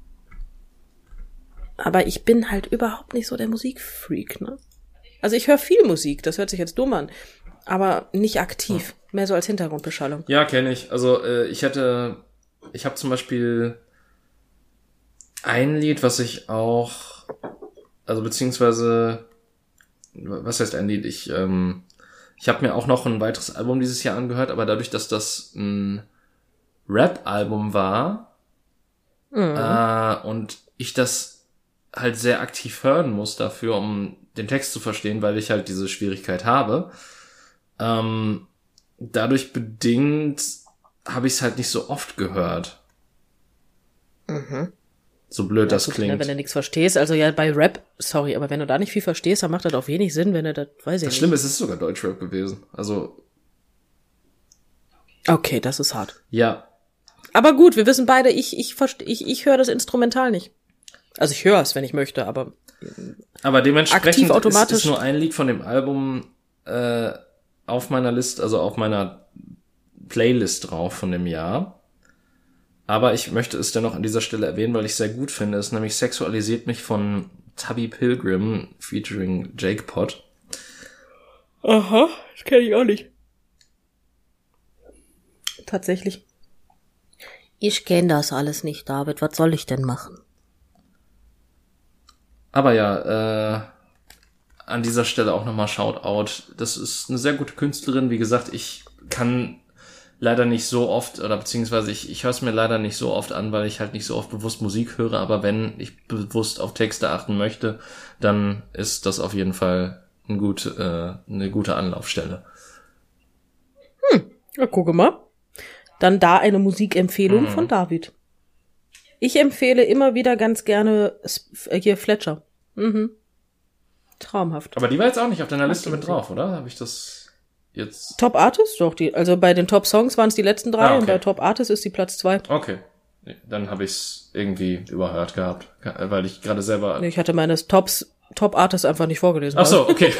aber ich bin halt überhaupt nicht so der Musikfreak, ne? Also ich höre viel Musik, das hört sich jetzt dumm an. Aber nicht aktiv. Hm. Mehr so als Hintergrundbeschallung. Ja, kenne ich. Also äh, ich hätte, ich habe zum Beispiel ein Lied, was ich auch, also beziehungsweise, was heißt ein Lied? Ich, ähm, ich habe mir auch noch ein weiteres Album dieses Jahr angehört, aber dadurch, dass das ein Rap-Album war, Mhm. Äh, und ich das halt sehr aktiv hören muss dafür, um den Text zu verstehen, weil ich halt diese Schwierigkeit habe. Ähm, dadurch bedingt habe ich es halt nicht so oft gehört. Mhm. So blöd ja, das gut, klingt. Ne, wenn du nichts verstehst, also ja bei Rap, sorry, aber wenn du da nicht viel verstehst, dann macht das auch wenig Sinn, wenn du das, weiß ich das nicht. Schlimme ist, es ist sogar Deutschrap gewesen. Also. Okay, das ist hart. Ja. Aber gut, wir wissen beide, ich, ich, verste- ich, ich höre das Instrumental nicht. Also ich höre es, wenn ich möchte, aber. Aber dementsprechend aktiv, automatisch. Ist, ist nur ein Lied von dem Album äh, auf meiner Liste, also auf meiner Playlist drauf von dem Jahr. Aber ich möchte es dennoch an dieser Stelle erwähnen, weil ich es sehr gut finde. Es ist nämlich Sexualisiert mich von Tubby Pilgrim featuring Jake Pott. Aha, das kenne ich auch nicht. Tatsächlich. Ich kenne das alles nicht, David. Was soll ich denn machen? Aber ja, äh, an dieser Stelle auch nochmal Shoutout. Das ist eine sehr gute Künstlerin. Wie gesagt, ich kann leider nicht so oft, oder beziehungsweise ich, ich höre es mir leider nicht so oft an, weil ich halt nicht so oft bewusst Musik höre, aber wenn ich bewusst auf Texte achten möchte, dann ist das auf jeden Fall ein gut, äh, eine gute Anlaufstelle. Hm, ja, gucke mal. Dann da eine Musikempfehlung Mhm. von David. Ich empfehle immer wieder ganz gerne S- äh, hier Fletcher. Mhm. Traumhaft. Aber die war jetzt auch nicht auf deiner Liste mit drauf, oder? Habe ich das jetzt... Top Artist? Doch, die, also bei den Top Songs waren es die letzten drei Ah, okay. und bei Top Artist ist die Platz zwei. Okay. Nee, dann habe ich es irgendwie überhört gehabt, weil ich gerade selber... Ich hatte meine Tops, Top Artist einfach nicht vorgelesen. Ach so, okay.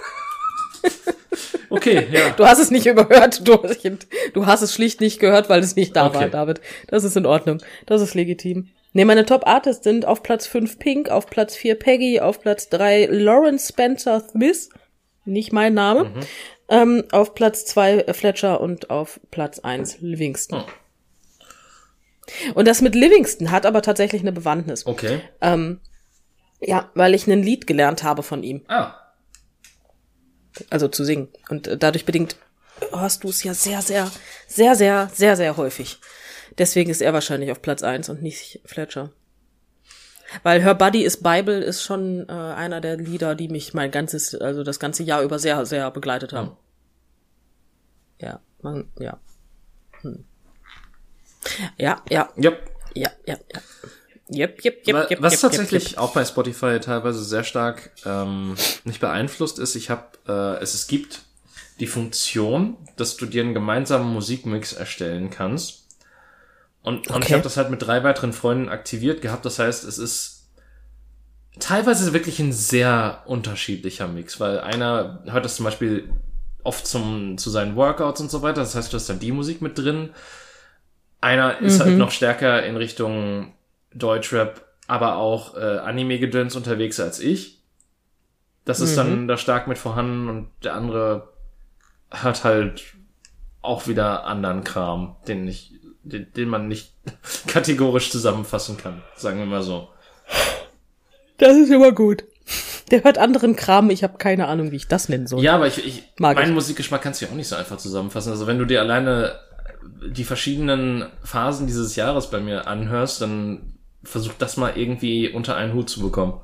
Okay, ja. Du hast es nicht überhört. Du, du hast es schlicht nicht gehört, weil es nicht da Okay. war, David. Das ist in Ordnung. Das ist legitim. Nee, meine Top Artists sind auf Platz fünf Pink, auf Platz vier Peggy, auf Platz drei Lawrence Spencer Smith, nicht mein Name, Mhm. ähm, auf Platz zwei Fletcher und auf Platz eins Livingston. Oh. Und das mit Livingston hat aber tatsächlich eine Bewandtnis. Okay. Ähm, ja, weil ich ein Lied gelernt habe von ihm. Ah. Also zu singen. Und äh, dadurch bedingt hörst du es ja sehr, sehr, sehr, sehr, sehr, sehr häufig. Deswegen ist er wahrscheinlich auf Platz eins und nicht Fletcher. Weil Her Body is Bible ist schon äh, einer der Lieder, die mich mein ganzes, also das ganze Jahr über sehr, sehr begleitet haben. Ja, man, ja. Hm. Ja, ja, Yep. ja, ja, ja. Yep, yep, yep, Wa- yep, Was yep, tatsächlich yep, yep. auch bei Spotify teilweise sehr stark ähm, nicht beeinflusst ist, ich habe äh, es, es gibt die Funktion, dass du dir einen gemeinsamen Musikmix erstellen kannst. Und, und Okay. ich habe das halt mit drei weiteren Freunden aktiviert gehabt. Das heißt, es ist teilweise wirklich ein sehr unterschiedlicher Mix, weil einer hört das zum Beispiel oft zum zu seinen Workouts und so weiter. Das heißt, du hast dann die Musik mit drin. Einer ist halt noch stärker in Richtung Deutschrap, aber auch äh, Anime-Gedöns unterwegs als ich. Das ist dann da stark mit vorhanden und der andere hat halt auch wieder anderen Kram, den ich, den, den man nicht kategorisch zusammenfassen kann, sagen wir mal so. Das ist immer gut. Der hört anderen Kram, ich habe keine Ahnung, wie ich das nennen soll. Ja, aber ich, ich Mag meinen ich. Musikgeschmack kannst du ja auch nicht so einfach zusammenfassen. Also wenn du dir alleine die verschiedenen Phasen dieses Jahres bei mir anhörst, dann versuch das mal irgendwie unter einen Hut zu bekommen.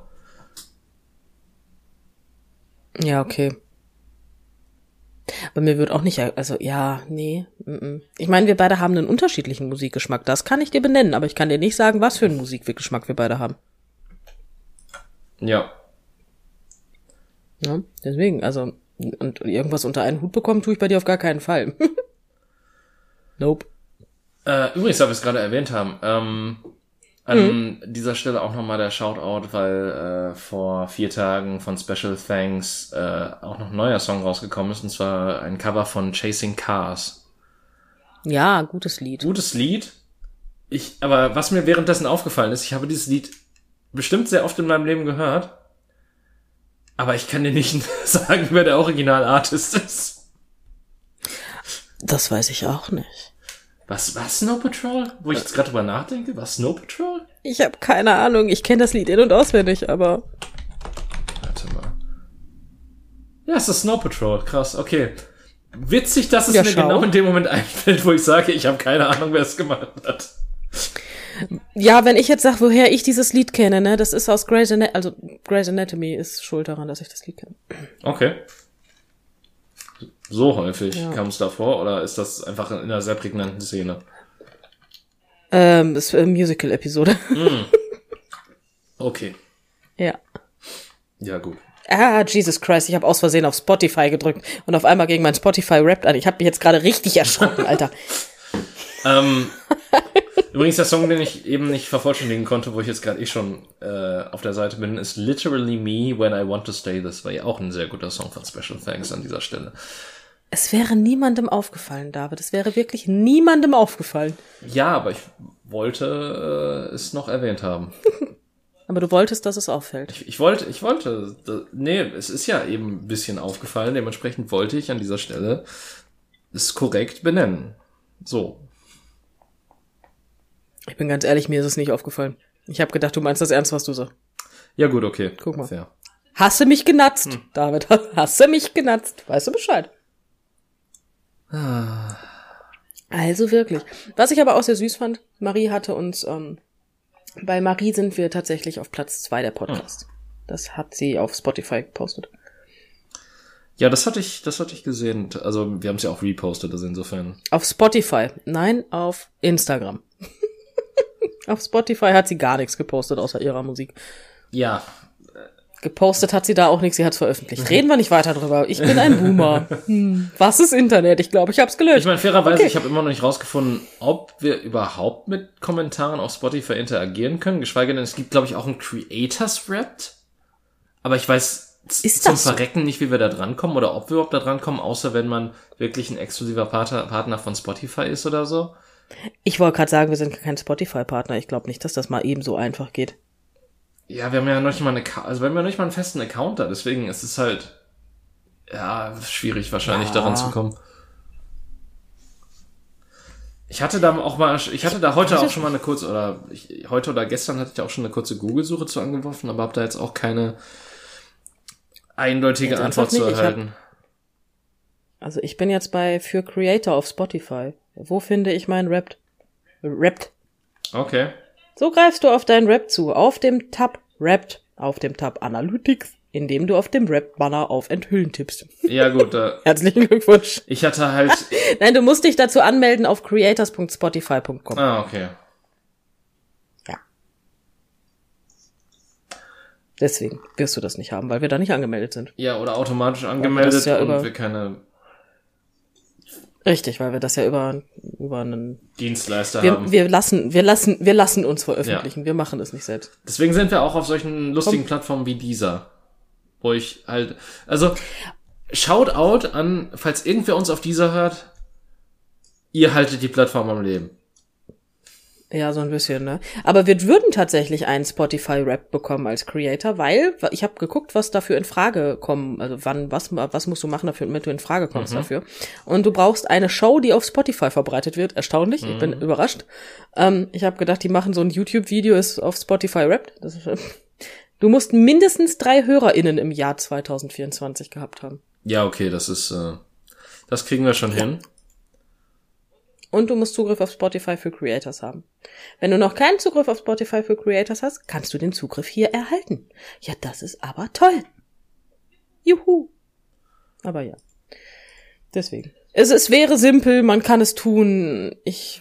Ja, okay. Aber mir wird auch nicht, also ja, nee. Mm-mm. Ich meine, wir beide haben einen unterschiedlichen Musikgeschmack. Das kann ich dir benennen, aber ich kann dir nicht sagen, was für einen Musikgeschmack wir beide haben. Ja. Ja, deswegen, also, und irgendwas unter einen Hut bekommen tue ich bei dir auf gar keinen Fall. Nope. Äh, übrigens, da wir es gerade erwähnt haben, ähm, an dieser Stelle auch nochmal der Shoutout, weil äh, vor vier Tagen von Special Thanks äh, auch noch ein neuer Song rausgekommen ist, und zwar ein Cover von Chasing Cars. Ja, gutes Lied. Gutes Lied. Ich, aber was mir währenddessen aufgefallen ist, ich habe dieses Lied bestimmt sehr oft in meinem Leben gehört, aber ich kann dir nicht sagen, wer der Original-Artist ist. Das weiß ich auch nicht. Was, was Snow Patrol? Wo ich jetzt gerade drüber nachdenke, was Snow Patrol? Ich habe keine Ahnung. Ich kenne das Lied in- und auswendig, aber... Warte mal. Ja, es ist Snow Patrol. Krass, okay. Witzig, dass es Ja, mir schau. genau in dem Moment einfällt, wo ich sage, ich habe keine Ahnung, wer es gemacht hat. Ja, wenn ich jetzt sage, woher ich dieses Lied kenne, ne, das ist aus Grey's Anatomy, also Grey's Anatomy ist schuld daran, dass ich das Lied kenne. Okay. So häufig Ja. kam es davor, oder ist das einfach in einer sehr prägnanten Szene? Ähm, das ist eine Musical-Episode. Okay. Ja. Ja, gut. Ah, Jesus Christ, ich habe aus Versehen auf Spotify gedrückt und auf einmal ging mein Spotify Wrapped an. Ich habe mich jetzt gerade richtig erschrocken, Alter. Ähm, übrigens, der Song, den ich eben nicht vervollständigen konnte, wo ich jetzt gerade eh schon äh, auf der Seite bin, ist Literally Me When I Want to Stay This Way. Auch ein sehr guter Song von Special Thanks an dieser Stelle. Es wäre niemandem aufgefallen, David. Es wäre wirklich niemandem aufgefallen. Ja, aber ich wollte äh, es noch erwähnt haben. Aber du wolltest, dass es auffällt. Ich, ich wollte, ich wollte, da, nee, es ist ja eben ein bisschen aufgefallen, dementsprechend wollte ich an dieser Stelle es korrekt benennen. So. Ich bin ganz ehrlich, mir ist es nicht aufgefallen. Ich habe gedacht, du meinst das ernst, was du sagst. Ja gut, okay. Guck mal. Fair. Hast du mich genatzt, hm. David? Hast du mich genatzt? Weißt du Bescheid? Ah. Also wirklich. Was ich aber auch sehr süß fand, Marie hatte uns, ähm, bei Marie sind wir tatsächlich auf Platz zwei der Podcasts. Hm. Das hat sie auf Spotify gepostet. Ja, das hatte ich, das hatte ich gesehen. Also wir haben es ja auch repostet, also insofern. Auf Spotify. Nein, auf Instagram. Auf Spotify hat sie gar nichts gepostet, außer ihrer Musik. Ja. Gepostet hat sie da auch nichts, sie hat es veröffentlicht. Reden wir nicht weiter drüber. Ich bin ein Boomer. Hm. Was ist Internet? Ich glaube, ich habe es gelöst. Ich meine, fairerweise, okay. Ich habe immer noch nicht rausgefunden, ob wir überhaupt mit Kommentaren auf Spotify interagieren können. Geschweige denn, es gibt, glaube ich, auch ein Creators Wrapped. Aber ich weiß ist zum das so? Verrecken nicht, wie wir da dran kommen oder ob wir überhaupt da dran kommen, außer wenn man wirklich ein exklusiver Partner, Partner von Spotify ist oder so. Ich wollte gerade sagen, wir sind kein Spotify-Partner. Ich glaube nicht, dass das mal eben so einfach geht. Ja, wir haben ja noch nicht mal eine, also wir haben ja noch nicht mal einen festen Account da, deswegen ist es halt, ja, schwierig wahrscheinlich ja. daran zu kommen. Ich hatte da auch mal, ich hatte da heute auch schon mal eine kurze, oder ich, heute oder gestern hatte ich auch schon eine kurze Google-Suche zu angeworfen, aber habe da jetzt auch keine eindeutige jetzt Antwort zu erhalten. Hab, also ich bin jetzt bei für Creator auf Spotify. Wo finde ich meinen Wrapped? Wrapped. Okay. So greifst du auf deinen Wrap zu, auf dem Tab Wrapped, auf dem Tab Analytics, indem du auf dem Wrapped-Banner auf Enthüllen tippst. Ja gut. Äh, Herzlichen Glückwunsch. Ich hatte halt... Nein, du musst dich dazu anmelden auf creators punkt spotify punkt com. Ah, okay. Ja. Deswegen wirst du das nicht haben, weil wir da nicht angemeldet sind. Ja, oder automatisch angemeldet ja und über... wir keine... Richtig, weil wir das ja über, über einen Dienstleister wir, haben. Wir lassen, wir lassen, wir lassen uns veröffentlichen. Ja. Wir machen es nicht selbst. Deswegen sind wir auch auf solchen lustigen Komm. Plattformen wie dieser, wo ich halt, also Shoutout an, falls irgendwer uns auf dieser hört, ihr haltet die Plattform am Leben. Ja, so ein bisschen, ne? Aber wir würden tatsächlich einen Spotify-Rap bekommen als Creator, weil ich habe geguckt, was dafür in Frage kommen, also wann, was, was musst du machen dafür, damit du in Frage kommst mhm. dafür. Und du brauchst eine Show, die auf Spotify verbreitet wird. Erstaunlich, mhm. ich bin überrascht. Ähm, ich habe gedacht, die machen so ein YouTube-Video, ist auf Spotify rappt. Das ist, du musst mindestens drei HörerInnen im Jahr zwanzig vierundzwanzig gehabt haben. Ja, okay, das ist, äh, das kriegen wir schon ja. hin. Und du musst Zugriff auf Spotify für Creators haben. Wenn du noch keinen Zugriff auf Spotify für Creators hast, kannst du den Zugriff hier erhalten. Ja, das ist aber toll. Juhu. Aber ja. Deswegen. Es, es wäre simpel, man kann es tun. Ich...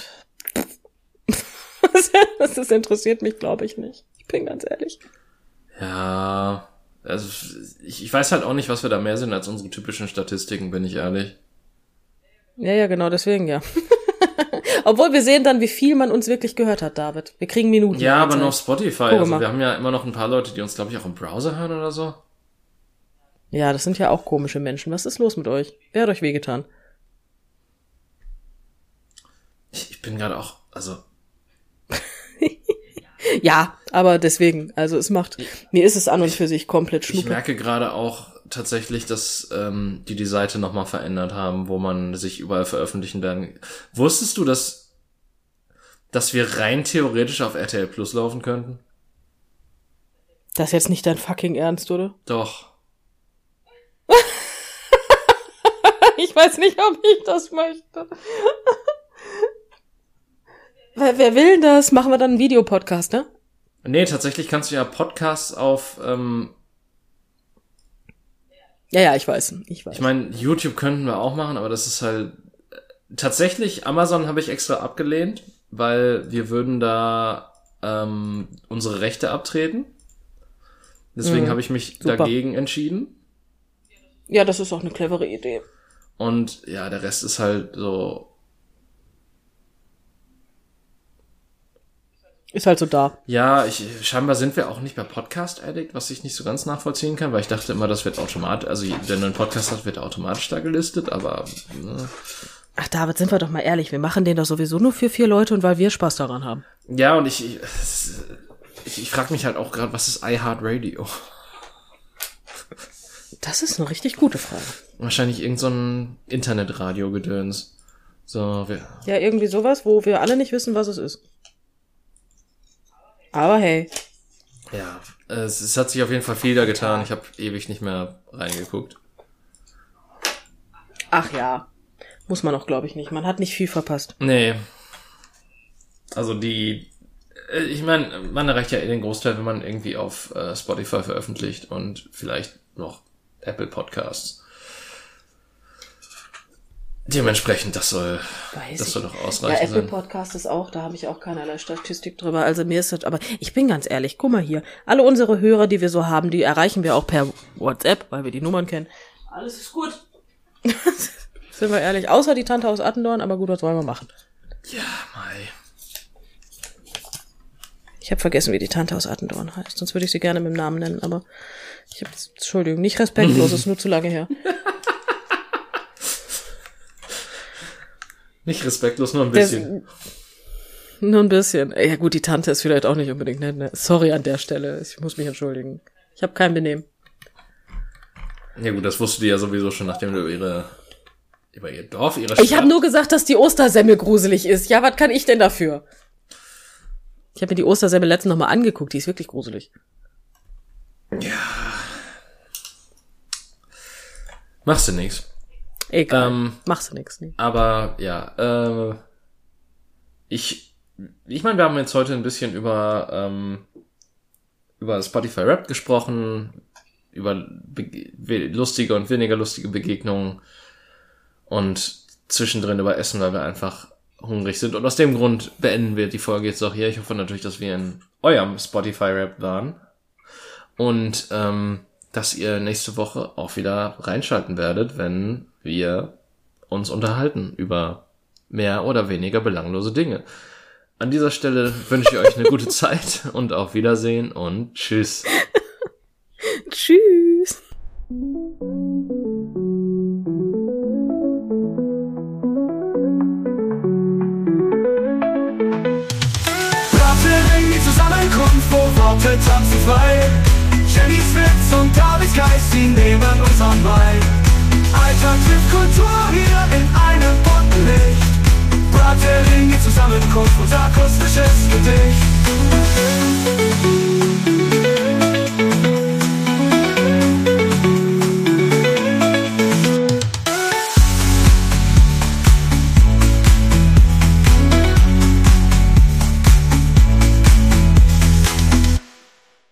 Das interessiert mich, glaube ich, nicht. Ich bin ganz ehrlich. Ja, also ich, ich weiß halt auch nicht, was wir da mehr sind als unsere typischen Statistiken, bin ich ehrlich. Ja, ja, genau, deswegen ja. Obwohl wir sehen dann, wie viel man uns wirklich gehört hat, David. Wir kriegen Minuten. Ja, aber nur auf Spotify. Guck also mal. Wir haben ja immer noch ein paar Leute, die uns, glaube ich, auch im Browser hören oder so. Ja, das sind ja auch komische Menschen. Was ist los mit euch? Wer hat euch wehgetan? Ich, ich bin gerade auch, also... Ja, aber deswegen, also es macht, mir ist es an und für sich komplett schnuppe. Ich merke gerade auch tatsächlich, dass ähm, die die Seite nochmal verändert haben, wo man sich überall veröffentlichen werden. Wusstest du, dass dass wir rein theoretisch auf R T L Plus laufen könnten? Das ist jetzt nicht dein fucking Ernst, oder? Doch. Ich weiß nicht, ob ich das möchte. wer, wer will denn das? Machen wir dann einen Videopodcast, ne? Nee, tatsächlich kannst du ja Podcasts auf, ähm, Ja, ja, ich weiß, ich weiß. ich meine, YouTube könnten wir auch machen, aber das ist halt, tatsächlich, Amazon habe ich extra abgelehnt, weil wir würden da ähm, unsere Rechte abtreten. Deswegen Mhm, habe ich mich super. dagegen entschieden. Ja, das ist auch eine clevere Idee. Und ja, der Rest ist halt so, Ist halt so da. ja, ich, scheinbar sind wir auch nicht mehr Podcast Addict, was ich nicht so ganz nachvollziehen kann, weil ich dachte immer, das wird automatisch, also wenn du einen Podcast hast, wird er automatisch da gelistet, aber ne. Ach, David, sind wir doch mal ehrlich, wir machen den doch sowieso nur für vier Leute und weil wir Spaß daran haben. Ja, und ich, ich, ich, ich frage mich halt auch gerade, was ist iHeartRadio? Das ist eine richtig gute Frage. Wahrscheinlich irgend so ein Internetradio-Gedöns. So, wir, Ja, irgendwie sowas, wo wir alle nicht wissen, was es ist. Aber hey. ja, es, es hat sich auf jeden Fall viel da getan. Ich habe ewig nicht mehr reingeguckt. Ach ja. Muss man auch, glaube ich, nicht. Man hat nicht viel verpasst. Nee. Also die, äh, ich meine, man erreicht ja eh den Großteil, wenn man irgendwie auf äh, Spotify veröffentlicht und vielleicht noch Apple Podcasts. Dementsprechend, das soll, Weiß das ich. soll doch Ja, ausreichend Apple sein. Podcast ist auch, da habe ich auch keinerlei Statistik drüber. Also mir ist das, aber ich bin ganz ehrlich, guck mal hier. Alle unsere Hörer, die wir so haben, die erreichen wir auch per WhatsApp, weil wir die Nummern kennen. Alles ist gut. Sind wir ehrlich. Außer die Tante aus Attendorn, aber gut, was wollen wir machen? Ja, Mai. Ich habe vergessen, wie die Tante aus Attendorn heißt. Sonst würde ich sie gerne mit dem Namen nennen, aber ich habe, Entschuldigung, nicht respektlos, ist nur zu lange her. Nicht respektlos, nur ein bisschen. Das, nur ein bisschen. Ja gut, die Tante ist vielleicht auch nicht unbedingt nett. Ne? Sorry an der Stelle, ich muss mich entschuldigen. Ich habe kein Benehmen. Ja gut, das wusstest du ja sowieso schon, nachdem du ihre, über ihr Dorf, ihre Stadt... Ich habe nur gesagt, dass die Ostersemmel gruselig ist. Ja, was kann ich denn dafür? Ich habe mir die Ostersemmel letztens noch mal angeguckt, die ist wirklich gruselig. Ja. Machst du nix. Egal, Ähm, machst du nix. Nee. Aber ja, äh, ich, ich meine, wir haben jetzt heute ein bisschen über ähm, über Spotify Wrapped gesprochen, über be- lustige und weniger lustige Begegnungen und zwischendrin über Essen, weil wir einfach hungrig sind. Und aus dem Grund beenden wir die Folge jetzt auch hier. Ich hoffe natürlich, dass wir in eurem Spotify Wrapped waren und ähm, dass ihr nächste Woche auch wieder reinschalten werdet, wenn wir uns unterhalten über mehr oder weniger belanglose Dinge. An dieser Stelle wünsche ich euch eine gute Zeit und auf Wiedersehen und tschüss. Tschüss. Brattering, die Zusammenkunft, wo Worte tanzen frei. Jennys Witz und Davids Geist, sie nehmen uns an bei. Alltag trifft Kultur hier in einem bunten Licht. Brattering, die Zusammenkunft und akustisches Gedicht.